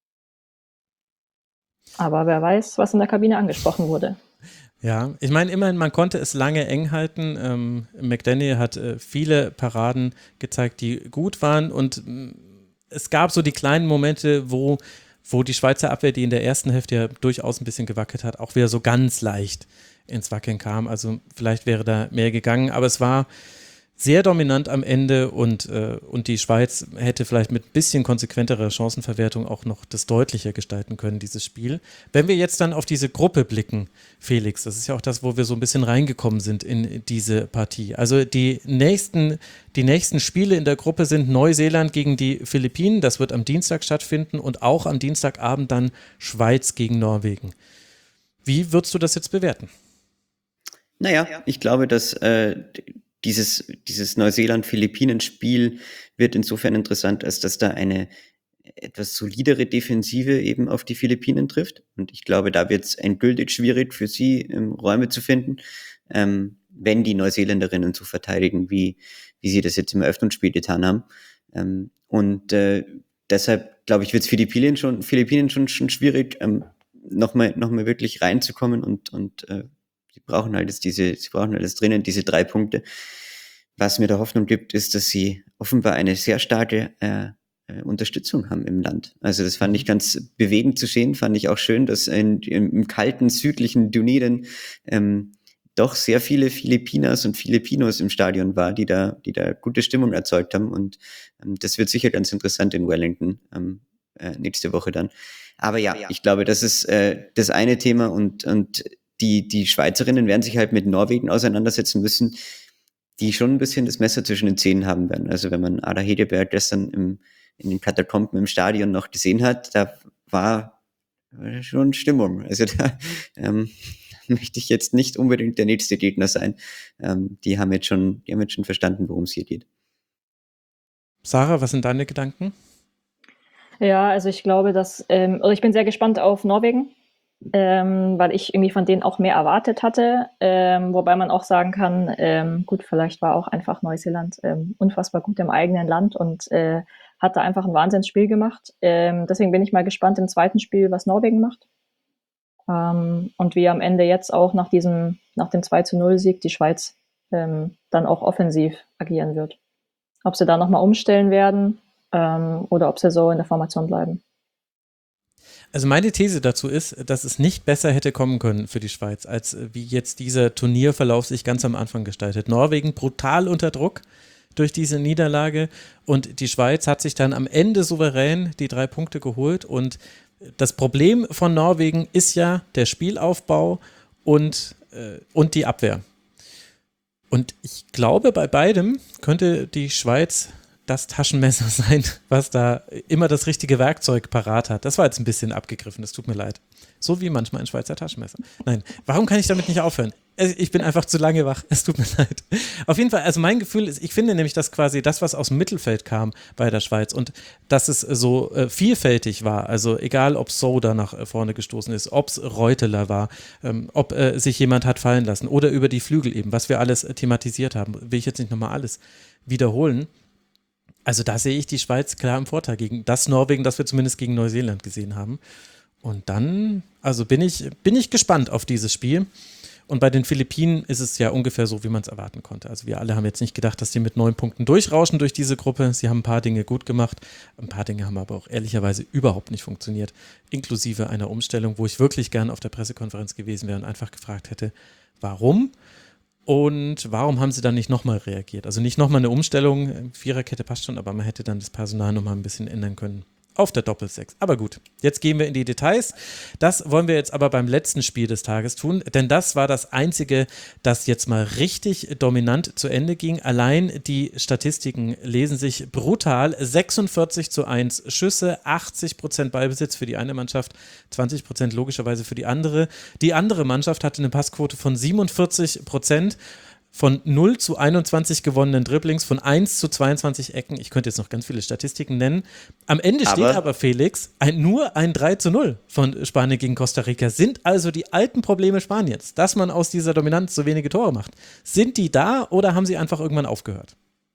Aber wer weiß, was in der Kabine angesprochen wurde. Ja, ich meine, immerhin, man konnte es lange eng halten. McDaniel hat viele Paraden gezeigt, die gut waren und es gab so die kleinen Momente, wo die Schweizer Abwehr, die in der ersten Hälfte ja durchaus ein bisschen gewackelt hat, auch wieder so ganz leicht ins Wackeln kam. Also vielleicht wäre da mehr gegangen, aber es war sehr dominant am Ende und die Schweiz hätte vielleicht mit ein bisschen konsequenterer Chancenverwertung auch noch das deutlicher gestalten können, dieses Spiel. Wenn wir jetzt dann auf diese Gruppe blicken, Felix, das ist ja auch das, wo wir so ein bisschen reingekommen sind in diese Partie. Also die nächsten Spiele in der Gruppe sind Neuseeland gegen die Philippinen, das wird am Dienstag stattfinden und auch am Dienstagabend dann Schweiz gegen Norwegen. Wie würdest du das jetzt bewerten? Naja, ich glaube, dass dieses Neuseeland-Philippinen-Spiel wird insofern interessant, als dass da eine etwas solidere Defensive eben auf die Philippinen trifft. Und ich glaube, da wird es endgültig schwierig für sie, Räume zu finden, wenn die Neuseeländerinnen so verteidigen, wie sie das jetzt im Eröffnungsspiel getan haben. Deshalb, glaube ich, wird es Philippinen schon schwierig, nochmal wirklich reinzukommen und sie brauchen halt jetzt drinnen diese 3 Punkte. Was mir da Hoffnung gibt, ist, dass sie offenbar eine sehr starke Unterstützung haben im Land. Also das fand ich ganz bewegend zu sehen, fand ich auch schön, dass im kalten südlichen Dunedin doch sehr viele Filipinas und Filipinos im Stadion war, die da gute Stimmung erzeugt haben, und das wird sicher ganz interessant in Wellington nächste Woche dann. Aber ja, ich glaube, das ist das eine Thema, und die Schweizerinnen werden sich halt mit Norwegen auseinandersetzen müssen, die schon ein bisschen das Messer zwischen den Zähnen haben werden. Also wenn man Ada Hegerberg gestern in den Katakomben im Stadion noch gesehen hat, da war schon Stimmung. Also da möchte ich jetzt nicht unbedingt der nächste Gegner sein. Die haben jetzt schon verstanden, worum es hier geht. Sarah, was sind deine Gedanken? Ja, also ich glaube, also ich bin sehr gespannt auf Norwegen, weil ich irgendwie von denen auch mehr erwartet hatte, wobei man auch sagen kann, gut, vielleicht war auch einfach Neuseeland unfassbar gut im eigenen Land und hat da einfach ein Wahnsinnsspiel gemacht. Deswegen bin ich mal gespannt im zweiten Spiel, was Norwegen macht. Und wie am Ende jetzt auch nach dem 2-0-Sieg die Schweiz dann auch offensiv agieren wird. Ob sie da nochmal umstellen werden oder ob sie so in der Formation bleiben. Also meine These dazu ist, dass es nicht besser hätte kommen können für die Schweiz, als wie jetzt dieser Turnierverlauf sich ganz am Anfang gestaltet. Norwegen brutal unter Druck durch diese Niederlage, und die Schweiz hat sich dann am Ende souverän die 3 Punkte geholt, und das Problem von Norwegen ist ja der Spielaufbau und die Abwehr. Und ich glaube, bei beidem könnte die Schweiz das Taschenmesser sein, was da immer das richtige Werkzeug parat hat. Das war jetzt ein bisschen abgegriffen, das tut mir leid. So wie manchmal ein Schweizer Taschenmesser. Nein, warum kann ich damit nicht aufhören? Ich bin einfach zu lange wach, es tut mir leid. Auf jeden Fall, also mein Gefühl ist, ich finde nämlich, dass quasi das, was aus dem Mittelfeld kam bei der Schweiz, und dass es so vielfältig war, also egal, ob Soda nach vorne gestoßen ist, ob es Reuteler war, ob sich jemand hat fallen lassen oder über die Flügel eben, was wir alles thematisiert haben, will ich jetzt nicht nochmal alles wiederholen. Also da sehe ich die Schweiz klar im Vorteil gegen das Norwegen, das wir zumindest gegen Neuseeland gesehen haben. Und dann, also bin ich gespannt auf dieses Spiel. Und bei den Philippinen ist es ja ungefähr so, wie man es erwarten konnte. Also wir alle haben jetzt nicht gedacht, dass die mit 9 Punkten durchrauschen durch diese Gruppe. Sie haben ein paar Dinge gut gemacht. Ein paar Dinge haben aber auch ehrlicherweise überhaupt nicht funktioniert. Inklusive einer Umstellung, wo ich wirklich gern auf der Pressekonferenz gewesen wäre und einfach gefragt hätte, warum? Und warum haben sie dann nicht nochmal reagiert? Also nicht nochmal eine Umstellung, Viererkette passt schon, aber man hätte dann das Personal nochmal ein bisschen ändern können. Auf der Doppelsechs. Aber gut, jetzt gehen wir in die Details. Das wollen wir jetzt aber beim letzten Spiel des Tages tun, denn das war das einzige, das jetzt mal richtig dominant zu Ende ging. Allein die Statistiken lesen sich brutal. 46:1 Schüsse, 80% Ballbesitz für die eine Mannschaft, 20% logischerweise für die andere. Die andere Mannschaft hatte eine Passquote von 47%. Von 0:21 gewonnenen Dribblings, von 1:22 Ecken. Ich könnte jetzt noch ganz viele Statistiken nennen. Am Ende steht aber Felix, nur ein 3:0 von Spanien gegen Costa Rica. Sind also die alten Probleme Spaniens, dass man aus dieser Dominanz so wenige Tore macht, sind die da oder haben sie einfach irgendwann aufgehört?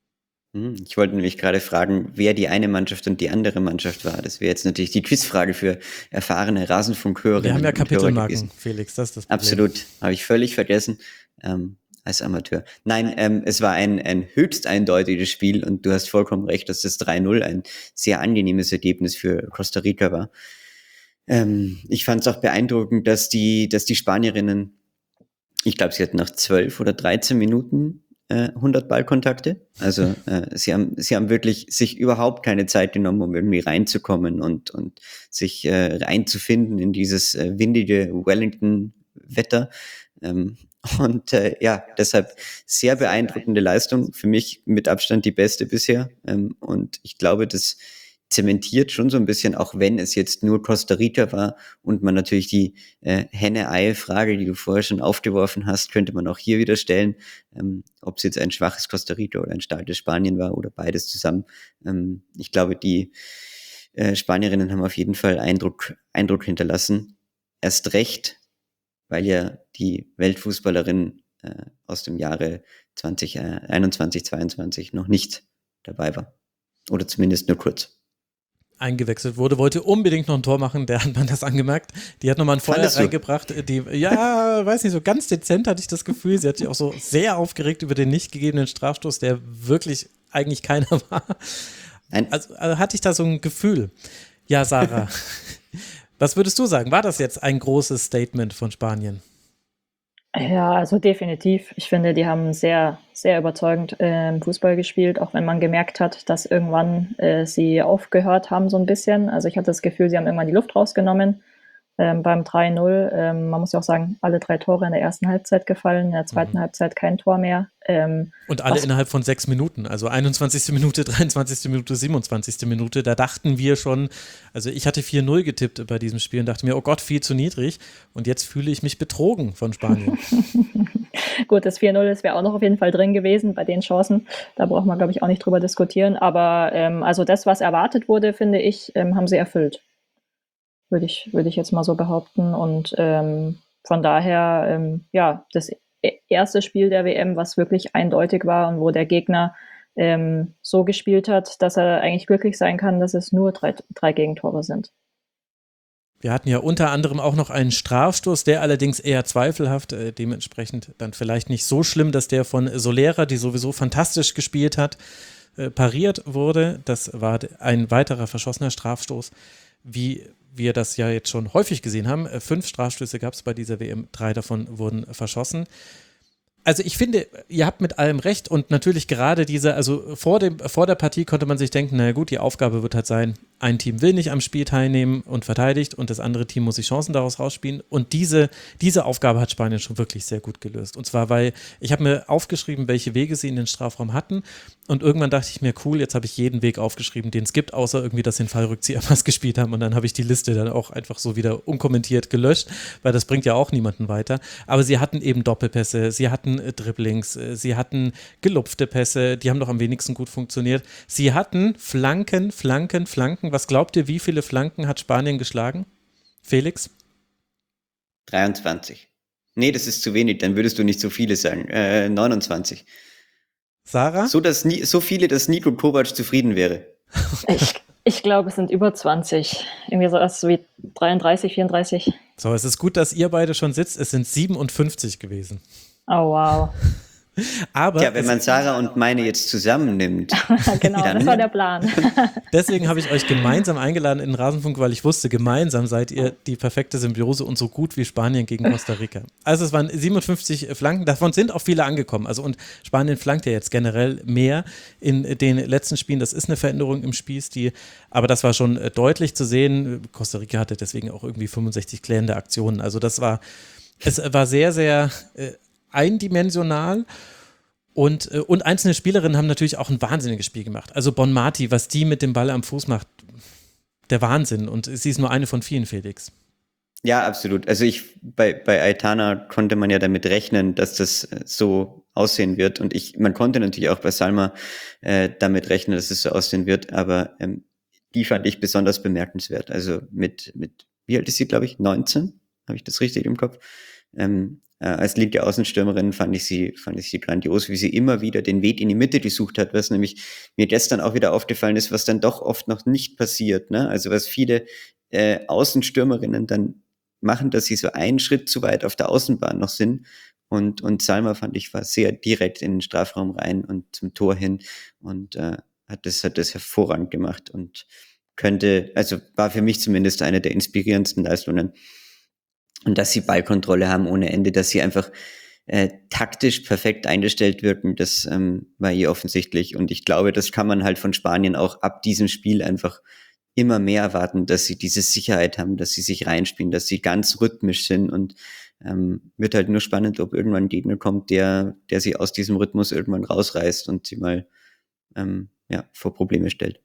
Ich wollte nämlich gerade fragen, wer die eine Mannschaft und die andere Mannschaft war. Das wäre jetzt natürlich die Quizfrage für erfahrene Rasenfunkhörerinnen. Wir haben ja und Hörer Kapitelmarken, gewesen. Felix, das ist das Problem. Absolut, habe ich völlig vergessen. Als Amateur. Nein, es war ein höchst eindeutiges Spiel, und du hast vollkommen recht, dass das 3:0 ein sehr angenehmes Ergebnis für Costa Rica war. Ich fand es auch beeindruckend, dass die Spanierinnen, ich glaube, sie hatten nach 12 oder 13 Minuten 100 Ballkontakte. Also sie haben wirklich sich überhaupt keine Zeit genommen, um irgendwie reinzukommen und sich reinzufinden in dieses windige Wellington-Wetter. Deshalb sehr beeindruckende Leistung, für mich mit Abstand die beste bisher, und ich glaube, das zementiert schon so ein bisschen, auch wenn es jetzt nur Costa Rica war und man natürlich die Henne-Ei-Frage, die du vorher schon aufgeworfen hast, könnte man auch hier wieder stellen, ob es jetzt ein schwaches Costa Rica oder ein starkes Spanien war oder beides zusammen. Ich glaube, die Spanierinnen haben auf jeden Fall Eindruck hinterlassen. Erst recht, weil ja die Weltfußballerin aus dem Jahre 2021, 22 noch nicht dabei war. Oder zumindest nur kurz. Eingewechselt wurde, wollte unbedingt noch ein Tor machen, der hat man das angemerkt. Die hat nochmal ein Feuer reingebracht. Weiß nicht, so ganz dezent hatte ich das Gefühl. Sie hat sich auch so sehr aufgeregt über den nicht gegebenen Strafstoß, der wirklich eigentlich keiner war. Also hatte ich da so ein Gefühl. Ja, Sarah, was würdest du sagen? War das jetzt ein großes Statement von Spanien? Ja, also definitiv. Ich finde, die haben sehr, sehr überzeugend Fußball gespielt, auch wenn man gemerkt hat, dass irgendwann sie aufgehört haben so ein bisschen. Also ich hatte das Gefühl, sie haben irgendwann die Luft rausgenommen beim 3-0. Man muss ja auch sagen, alle 3 Tore in der ersten Halbzeit gefallen, in der zweiten Halbzeit kein Tor mehr. Und alle innerhalb von 6 Minuten, also 21. Minute, 23. Minute, 27. Minute, da dachten wir schon, also ich hatte 4-0 getippt bei diesem Spiel und dachte mir, oh Gott, viel zu niedrig und jetzt fühle ich mich betrogen von Spanien. Gut, das 4-0, das wäre auch noch auf jeden Fall drin gewesen bei den Chancen, da braucht man, glaube ich, auch nicht drüber diskutieren, aber also das, was erwartet wurde, finde ich, haben sie erfüllt, würde ich jetzt mal so behaupten und von daher, das erste Spiel der WM, was wirklich eindeutig war und wo der Gegner so gespielt hat, dass er eigentlich glücklich sein kann, dass es nur 3 Gegentore sind. Wir hatten ja unter anderem auch noch einen Strafstoß, der allerdings eher zweifelhaft, dementsprechend dann vielleicht nicht so schlimm, dass der von Solera, die sowieso fantastisch gespielt hat, pariert wurde. Das war ein weiterer verschossener Strafstoß, wie wir das ja jetzt schon häufig gesehen haben. 5 Strafstöße gab es bei dieser WM, 3 davon wurden verschossen. Also ich finde, ihr habt mit allem recht und natürlich gerade vor der Partie konnte man sich denken, naja gut, die Aufgabe wird halt sein, ein Team will nicht am Spiel teilnehmen und verteidigt und das andere Team muss sich Chancen daraus rausspielen und diese Aufgabe hat Spanien schon wirklich sehr gut gelöst und zwar, weil ich habe mir aufgeschrieben, welche Wege sie in den Strafraum hatten und irgendwann dachte ich mir, cool, jetzt habe ich jeden Weg aufgeschrieben, den es gibt, außer irgendwie, dass sie den Fallrückzieher was gespielt haben und dann habe ich die Liste dann auch einfach so wieder unkommentiert gelöscht, weil das bringt ja auch niemanden weiter, aber sie hatten eben Doppelpässe, sie hatten Dribblings, sie hatten gelupfte Pässe, die haben doch am wenigsten gut funktioniert. Sie hatten Flanken. Was glaubt ihr, wie viele Flanken hat Spanien geschlagen? Felix? 23. Nee, das ist zu wenig, dann würdest du nicht so viele sagen. 29. Sarah? So viele, dass Niko Kovac zufrieden wäre. Ich glaube, es sind über 20. Irgendwie so wie 33, 34. So, es ist gut, dass ihr beide schon sitzt. Es sind 57 gewesen. Oh, wow. Aber ja, wenn man Sarah und meine jetzt zusammennimmt. Genau, das war der Plan. Deswegen habe ich euch gemeinsam eingeladen in den Rasenfunk, weil ich wusste, gemeinsam seid ihr die perfekte Symbiose und so gut wie Spanien gegen Costa Rica. Also es waren 57 Flanken, davon sind auch viele angekommen. Also und Spanien flankt ja jetzt generell mehr in den letzten Spielen. Das ist eine Veränderung im Spielstil, aber das war schon deutlich zu sehen. Costa Rica hatte deswegen auch irgendwie 65 klärende Aktionen. Also es war sehr, sehr eindimensional und einzelne Spielerinnen haben natürlich auch ein wahnsinniges Spiel gemacht. Also Bonmati, was die mit dem Ball am Fuß macht, der Wahnsinn und sie ist nur eine von vielen, Felix. Ja, absolut. Also bei Aitana konnte man ja damit rechnen, dass das so aussehen wird und man konnte natürlich auch bei Salma damit rechnen, dass es so aussehen wird, aber die fand ich besonders bemerkenswert. Also mit wie alt ist sie, glaube ich, 19? Habe ich das richtig im Kopf? Als linke Außenstürmerin fand ich sie grandios, wie sie immer wieder den Weg in die Mitte gesucht hat, was nämlich mir gestern auch wieder aufgefallen ist, was dann doch oft noch nicht passiert, ne? Also was viele Außenstürmerinnen dann machen, dass sie so einen Schritt zu weit auf der Außenbahn noch sind und Salma, fand ich, war sehr direkt in den Strafraum rein und zum Tor hin und hat das hervorragend gemacht und war für mich zumindest eine der inspirierendsten Leistungen. Und dass sie Ballkontrolle haben ohne Ende, dass sie einfach taktisch perfekt eingestellt wirken, das war offensichtlich. Und ich glaube, das kann man halt von Spanien auch ab diesem Spiel einfach immer mehr erwarten, dass sie diese Sicherheit haben, dass sie sich reinspielen, dass sie ganz rhythmisch sind. Und wird halt nur spannend, ob irgendwann ein Gegner kommt, der sie aus diesem Rhythmus irgendwann rausreißt und sie mal vor Probleme stellt.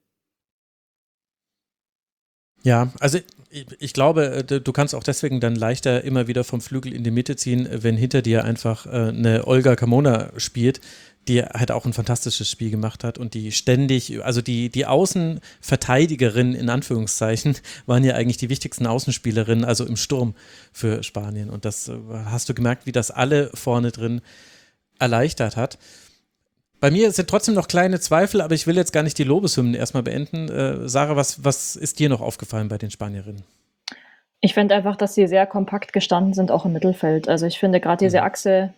Ja, also ich glaube, du kannst auch deswegen dann leichter immer wieder vom Flügel in die Mitte ziehen, wenn hinter dir einfach eine Olga Carmona spielt, die halt auch ein fantastisches Spiel gemacht hat und die ständig, also die Außenverteidigerinnen in Anführungszeichen waren ja eigentlich die wichtigsten Außenspielerinnen, also im Sturm für Spanien. Und das hast du gemerkt, wie das alle vorne drin erleichtert hat. Bei mir sind trotzdem noch kleine Zweifel, aber ich will jetzt gar nicht die Lobeshymnen erstmal beenden. Sarah, was ist dir noch aufgefallen bei den Spanierinnen? Ich finde einfach, dass sie sehr kompakt gestanden sind, auch im Mittelfeld. Also ich finde gerade diese Achse,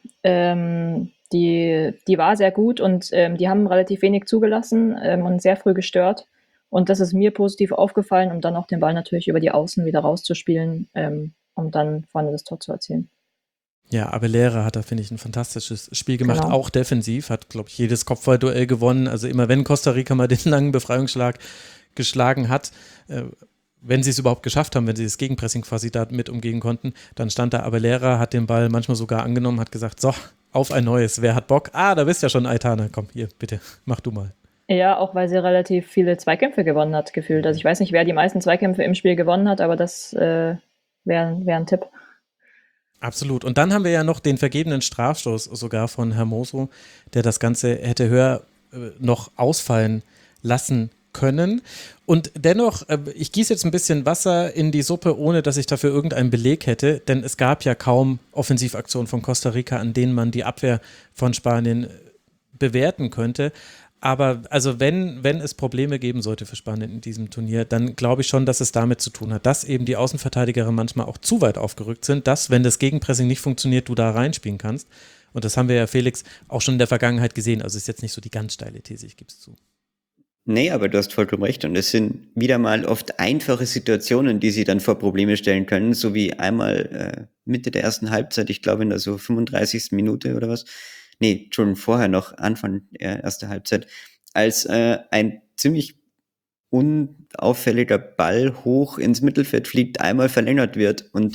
die war sehr gut und die haben relativ wenig zugelassen und sehr früh gestört. Und das ist mir positiv aufgefallen, um dann auch den Ball natürlich über die Außen wieder rauszuspielen, um dann vorne das Tor zu erzielen. Ja, Abelera hat da, finde ich, ein fantastisches Spiel gemacht, Genau. auch defensiv, hat, glaube ich, jedes Kopfballduell gewonnen. Also immer wenn Costa Rica mal den langen Befreiungsschlag geschlagen hat, wenn sie es überhaupt geschafft haben, wenn sie das Gegenpressing quasi damit umgehen konnten, dann stand da Abelera, hat den Ball manchmal sogar angenommen, hat gesagt, so, auf ein neues, wer hat Bock? Ah, da bist ja schon Aitana, komm, hier, bitte, mach du mal. Ja, auch weil sie relativ viele Zweikämpfe gewonnen hat, gefühlt. Also ich weiß nicht, wer die meisten Zweikämpfe im Spiel gewonnen hat, aber das wäre ein Tipp. Absolut. Und dann haben wir ja noch den vergebenen Strafstoß sogar von Hermoso, der das Ganze hätte höher noch ausfallen lassen können. Und dennoch, ich gieße jetzt ein bisschen Wasser in die Suppe, ohne dass ich dafür irgendeinen Beleg hätte, denn es gab ja kaum Offensivaktionen von Costa Rica, an denen man die Abwehr von Spanien bewerten könnte. Aber also wenn es Probleme geben sollte für Spanien in diesem Turnier, dann glaube ich schon, dass es damit zu tun hat, dass eben die Außenverteidigerinnen manchmal auch zu weit aufgerückt sind, dass, wenn das Gegenpressing nicht funktioniert, du da reinspielen kannst. Und das haben wir ja, Felix, auch schon in der Vergangenheit gesehen. Also ist jetzt nicht so die ganz steile These, ich gebe es zu. Nee, aber du hast vollkommen recht. Und es sind wieder mal oft einfache Situationen, die sie dann vor Probleme stellen können. So wie einmal Mitte der ersten Halbzeit, ich glaube in der so 35. Minute oder was. Nee, schon vorher noch, Anfang der ersten Halbzeit, als ein ziemlich unauffälliger Ball hoch ins Mittelfeld fliegt, einmal verlängert wird und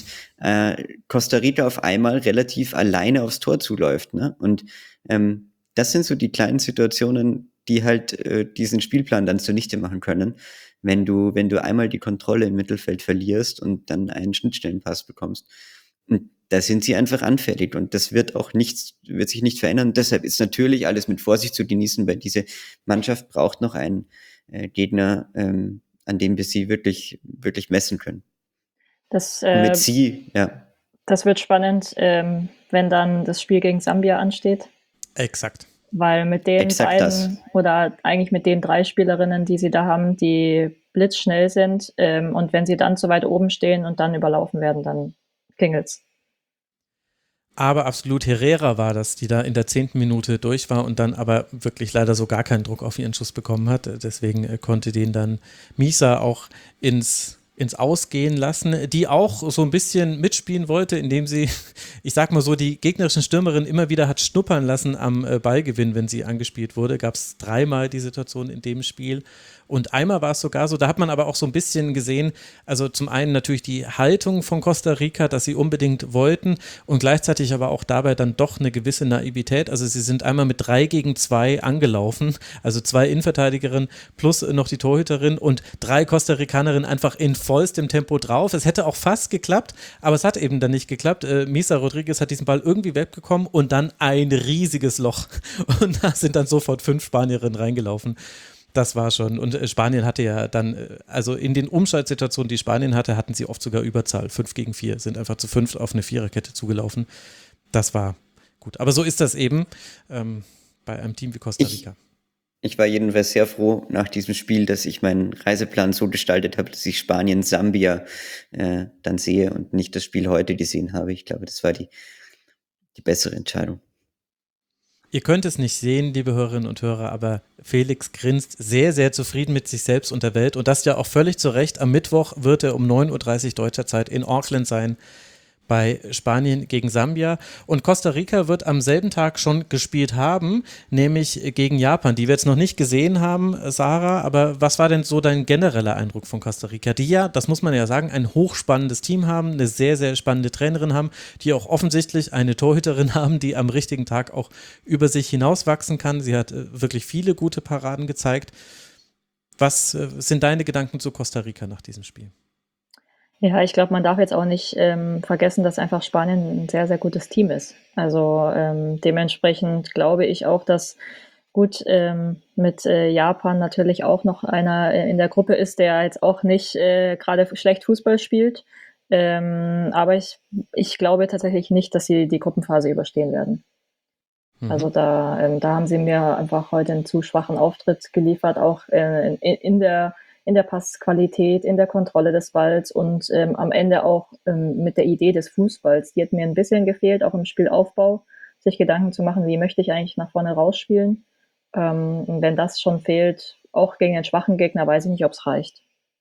Costa Rica auf einmal relativ alleine aufs Tor zuläuft. Ne? Und das sind so die kleinen Situationen, die halt diesen Spielplan dann zunichte machen können, wenn du einmal die Kontrolle im Mittelfeld verlierst und dann einen Schnittstellenpass bekommst. Und da sind sie einfach anfällig und das wird sich nicht verändern. Deshalb ist natürlich alles mit Vorsicht zu genießen, weil diese Mannschaft braucht noch einen Gegner, an dem wir sie wirklich, wirklich messen können. Das wird spannend, wenn dann das Spiel gegen Sambia ansteht. Exakt. Weil mit den beiden oder eigentlich mit den 3 Spielerinnen, die sie da haben, die blitzschnell sind und wenn sie dann zu weit oben stehen und dann überlaufen werden, dann klingelt's. Aber absolut Herrera war das, die da in der 10. Minute durch war und dann aber wirklich leider so gar keinen Druck auf ihren Schuss bekommen hat. Deswegen konnte den dann Misa auch ins Ausgehen lassen, die auch so ein bisschen mitspielen wollte, indem sie, ich sag mal so, die gegnerischen Stürmerin immer wieder hat schnuppern lassen am Ballgewinn, wenn sie angespielt wurde. Gab es 3-mal die Situation in dem Spiel. Und einmal war es sogar so, da hat man aber auch so ein bisschen gesehen, also zum einen natürlich die Haltung von Costa Rica, dass sie unbedingt wollten und gleichzeitig aber auch dabei dann doch eine gewisse Naivität. Also sie sind einmal mit 3 gegen 2 angelaufen, also 2 Innenverteidigerinnen plus noch die Torhüterin und 3 Costa Ricanerinnen einfach in vollstem Tempo drauf. Es hätte auch fast geklappt, aber es hat eben dann nicht geklappt. Misa Rodriguez hat diesen Ball irgendwie wegbekommen und dann ein riesiges Loch. Und da sind dann sofort 5 Spanierinnen reingelaufen. Das war schon. Und Spanien hatte ja dann, also in den Umschaltsituationen, die Spanien hatte, hatten sie oft sogar Überzahl. 5 gegen 4, sind einfach zu 5 auf eine Viererkette zugelaufen. Das war gut. Aber so ist das eben bei einem Team wie Costa Rica. Ich war jedenfalls sehr froh nach diesem Spiel, dass ich meinen Reiseplan so gestaltet habe, dass ich Spanien-Sambia dann sehe und nicht das Spiel heute gesehen habe. Ich glaube, das war die bessere Entscheidung. Ihr könnt es nicht sehen, liebe Hörerinnen und Hörer, aber Felix grinst sehr, sehr zufrieden mit sich selbst und der Welt und das ja auch völlig zu Recht. Am Mittwoch wird er um 9.30 Uhr deutscher Zeit in Auckland sein bei Spanien gegen Sambia und Costa Rica wird am selben Tag schon gespielt haben, nämlich gegen Japan, die wir jetzt noch nicht gesehen haben, Sarah, aber was war denn so dein genereller Eindruck von Costa Rica, die ja, das muss man ja sagen, ein hochspannendes Team haben, eine sehr, sehr spannende Trainerin haben, die auch offensichtlich eine Torhüterin haben, die am richtigen Tag auch über sich hinauswachsen kann, sie hat wirklich viele gute Paraden gezeigt. Was sind deine Gedanken zu Costa Rica nach diesem Spiel? Ja, ich glaube, man darf jetzt auch nicht vergessen, dass einfach Spanien ein sehr, sehr gutes Team ist. Also dementsprechend glaube ich auch, dass gut mit Japan natürlich auch noch einer in der Gruppe ist, der jetzt auch nicht gerade schlecht Fußball spielt. Aber ich glaube tatsächlich nicht, dass sie die Gruppenphase überstehen werden. Also da haben sie mir einfach heute einen zu schwachen Auftritt geliefert, auch in der Passqualität, in der Kontrolle des Balls und am Ende auch mit der Idee des Fußballs. Die hat mir ein bisschen gefehlt, auch im Spielaufbau, sich Gedanken zu machen, wie möchte ich eigentlich nach vorne rausspielen. Und wenn das schon fehlt, auch gegen einen schwachen Gegner, weiß ich nicht, ob es reicht.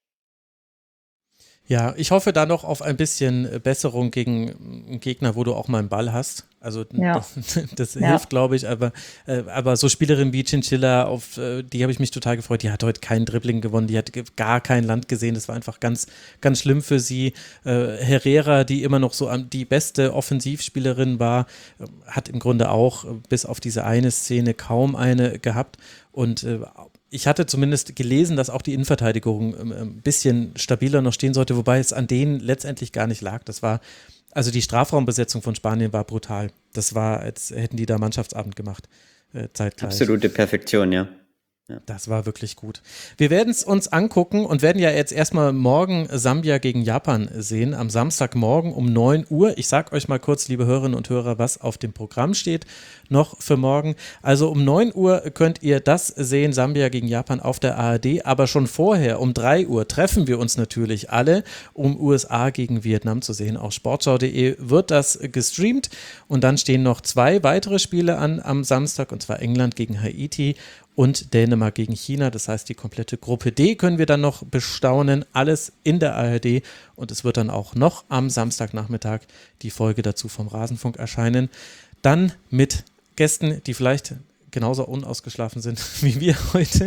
Ja, ich hoffe da noch auf ein bisschen Besserung gegen einen Gegner, wo du auch mal einen Ball hast. Also Ja. das Ja. hilft, glaube ich, aber so Spielerinnen wie Chinchilla, auf die habe ich mich total gefreut. Die hat heute kein Dribbling gewonnen, die hat gar kein Land gesehen. Das war einfach ganz, ganz schlimm für sie. Herrera, die immer noch so die beste Offensivspielerin war, hat im Grunde auch bis auf diese eine Szene kaum eine gehabt. Und ich hatte zumindest gelesen, dass auch die Innenverteidigung ein bisschen stabiler noch stehen sollte, wobei es an denen letztendlich gar nicht lag. Also die Strafraumbesetzung von Spanien war brutal. Das war, als hätten die da Mannschaftsabend gemacht, zeitgleich. Absolute Perfektion, ja. Das war wirklich gut. Wir werden es uns angucken und werden ja jetzt erstmal morgen Sambia gegen Japan sehen, am Samstagmorgen um 9 Uhr. Ich sage euch mal kurz, liebe Hörerinnen und Hörer, was auf dem Programm steht noch für morgen. Also um 9 Uhr könnt ihr das sehen, Sambia gegen Japan auf der ARD, aber schon vorher um 3 Uhr treffen wir uns natürlich alle, um USA gegen Vietnam zu sehen. Auf sportschau.de wird das gestreamt und dann stehen noch 2 weitere Spiele an am Samstag, und zwar England gegen Haiti und Dänemark gegen China. Das heißt, die komplette Gruppe D können wir dann noch bestaunen. Alles in der ARD. Und es wird dann auch noch am Samstagnachmittag die Folge dazu vom Rasenfunk erscheinen. Dann mit Gästen, die vielleicht genauso unausgeschlafen sind wie wir heute.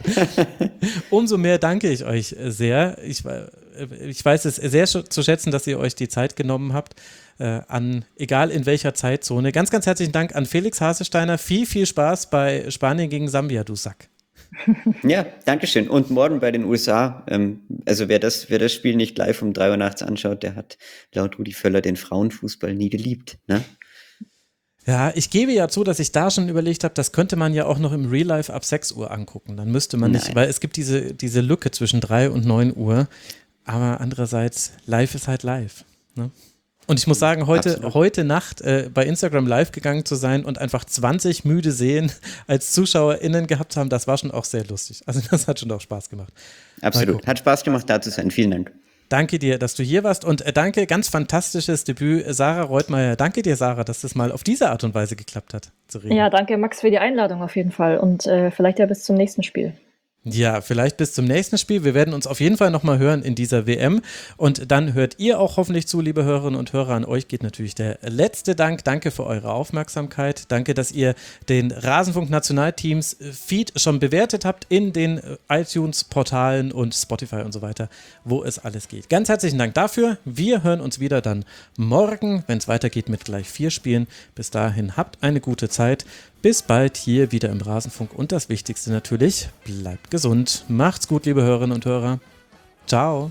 Umso mehr danke ich euch sehr. Ich weiß es sehr zu schätzen, dass ihr euch die Zeit genommen habt. Egal in welcher Zeitzone. Ganz, ganz herzlichen Dank an Felix Hasesteiner. Viel, viel Spaß bei Spanien gegen Sambia, du Sack. Ja, danke schön. Und morgen bei den USA, also wer das Spiel nicht live um 3 Uhr nachts anschaut, der hat laut Rudi Völler den Frauenfußball nie geliebt, ne? Ja, ich gebe ja zu, dass ich da schon überlegt habe, das könnte man ja auch noch im Real Life ab 6 Uhr angucken. Dann müsste man nicht, weil es gibt diese Lücke zwischen 3 und 9 Uhr. Aber andererseits, live ist halt live, ne? Und ich muss sagen, heute Nacht bei Instagram live gegangen zu sein und einfach 20 müde Seelen als ZuschauerInnen gehabt haben, das war schon auch sehr lustig. Also das hat schon auch Spaß gemacht. Absolut. Hat Spaß gemacht, da zu sein. Vielen Dank. Danke dir, dass du hier warst und danke, ganz fantastisches Debüt, Sarah Reutmeier. Danke dir, Sarah, dass das mal auf diese Art und Weise geklappt hat, zu reden. Ja, danke Max für die Einladung auf jeden Fall und vielleicht ja bis zum nächsten Spiel. Ja, vielleicht bis zum nächsten Spiel. Wir werden uns auf jeden Fall nochmal hören in dieser WM und dann hört ihr auch hoffentlich zu, liebe Hörerinnen und Hörer. An euch geht natürlich der letzte Dank. Danke für eure Aufmerksamkeit. Danke, dass ihr den Rasenfunk-Nationalteams Feed schon bewertet habt in den iTunes-Portalen und Spotify und so weiter, wo es alles geht. Ganz herzlichen Dank dafür. Wir hören uns wieder dann morgen, wenn es weitergeht mit gleich 4 Spielen. Bis dahin habt eine gute Zeit. Bis bald hier wieder im Rasenfunk und das Wichtigste natürlich, bleibt gesund. Macht's gut, liebe Hörerinnen und Hörer. Ciao.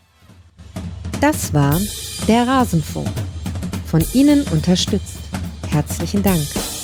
Das war der Rasenfunk. Von Ihnen unterstützt. Herzlichen Dank.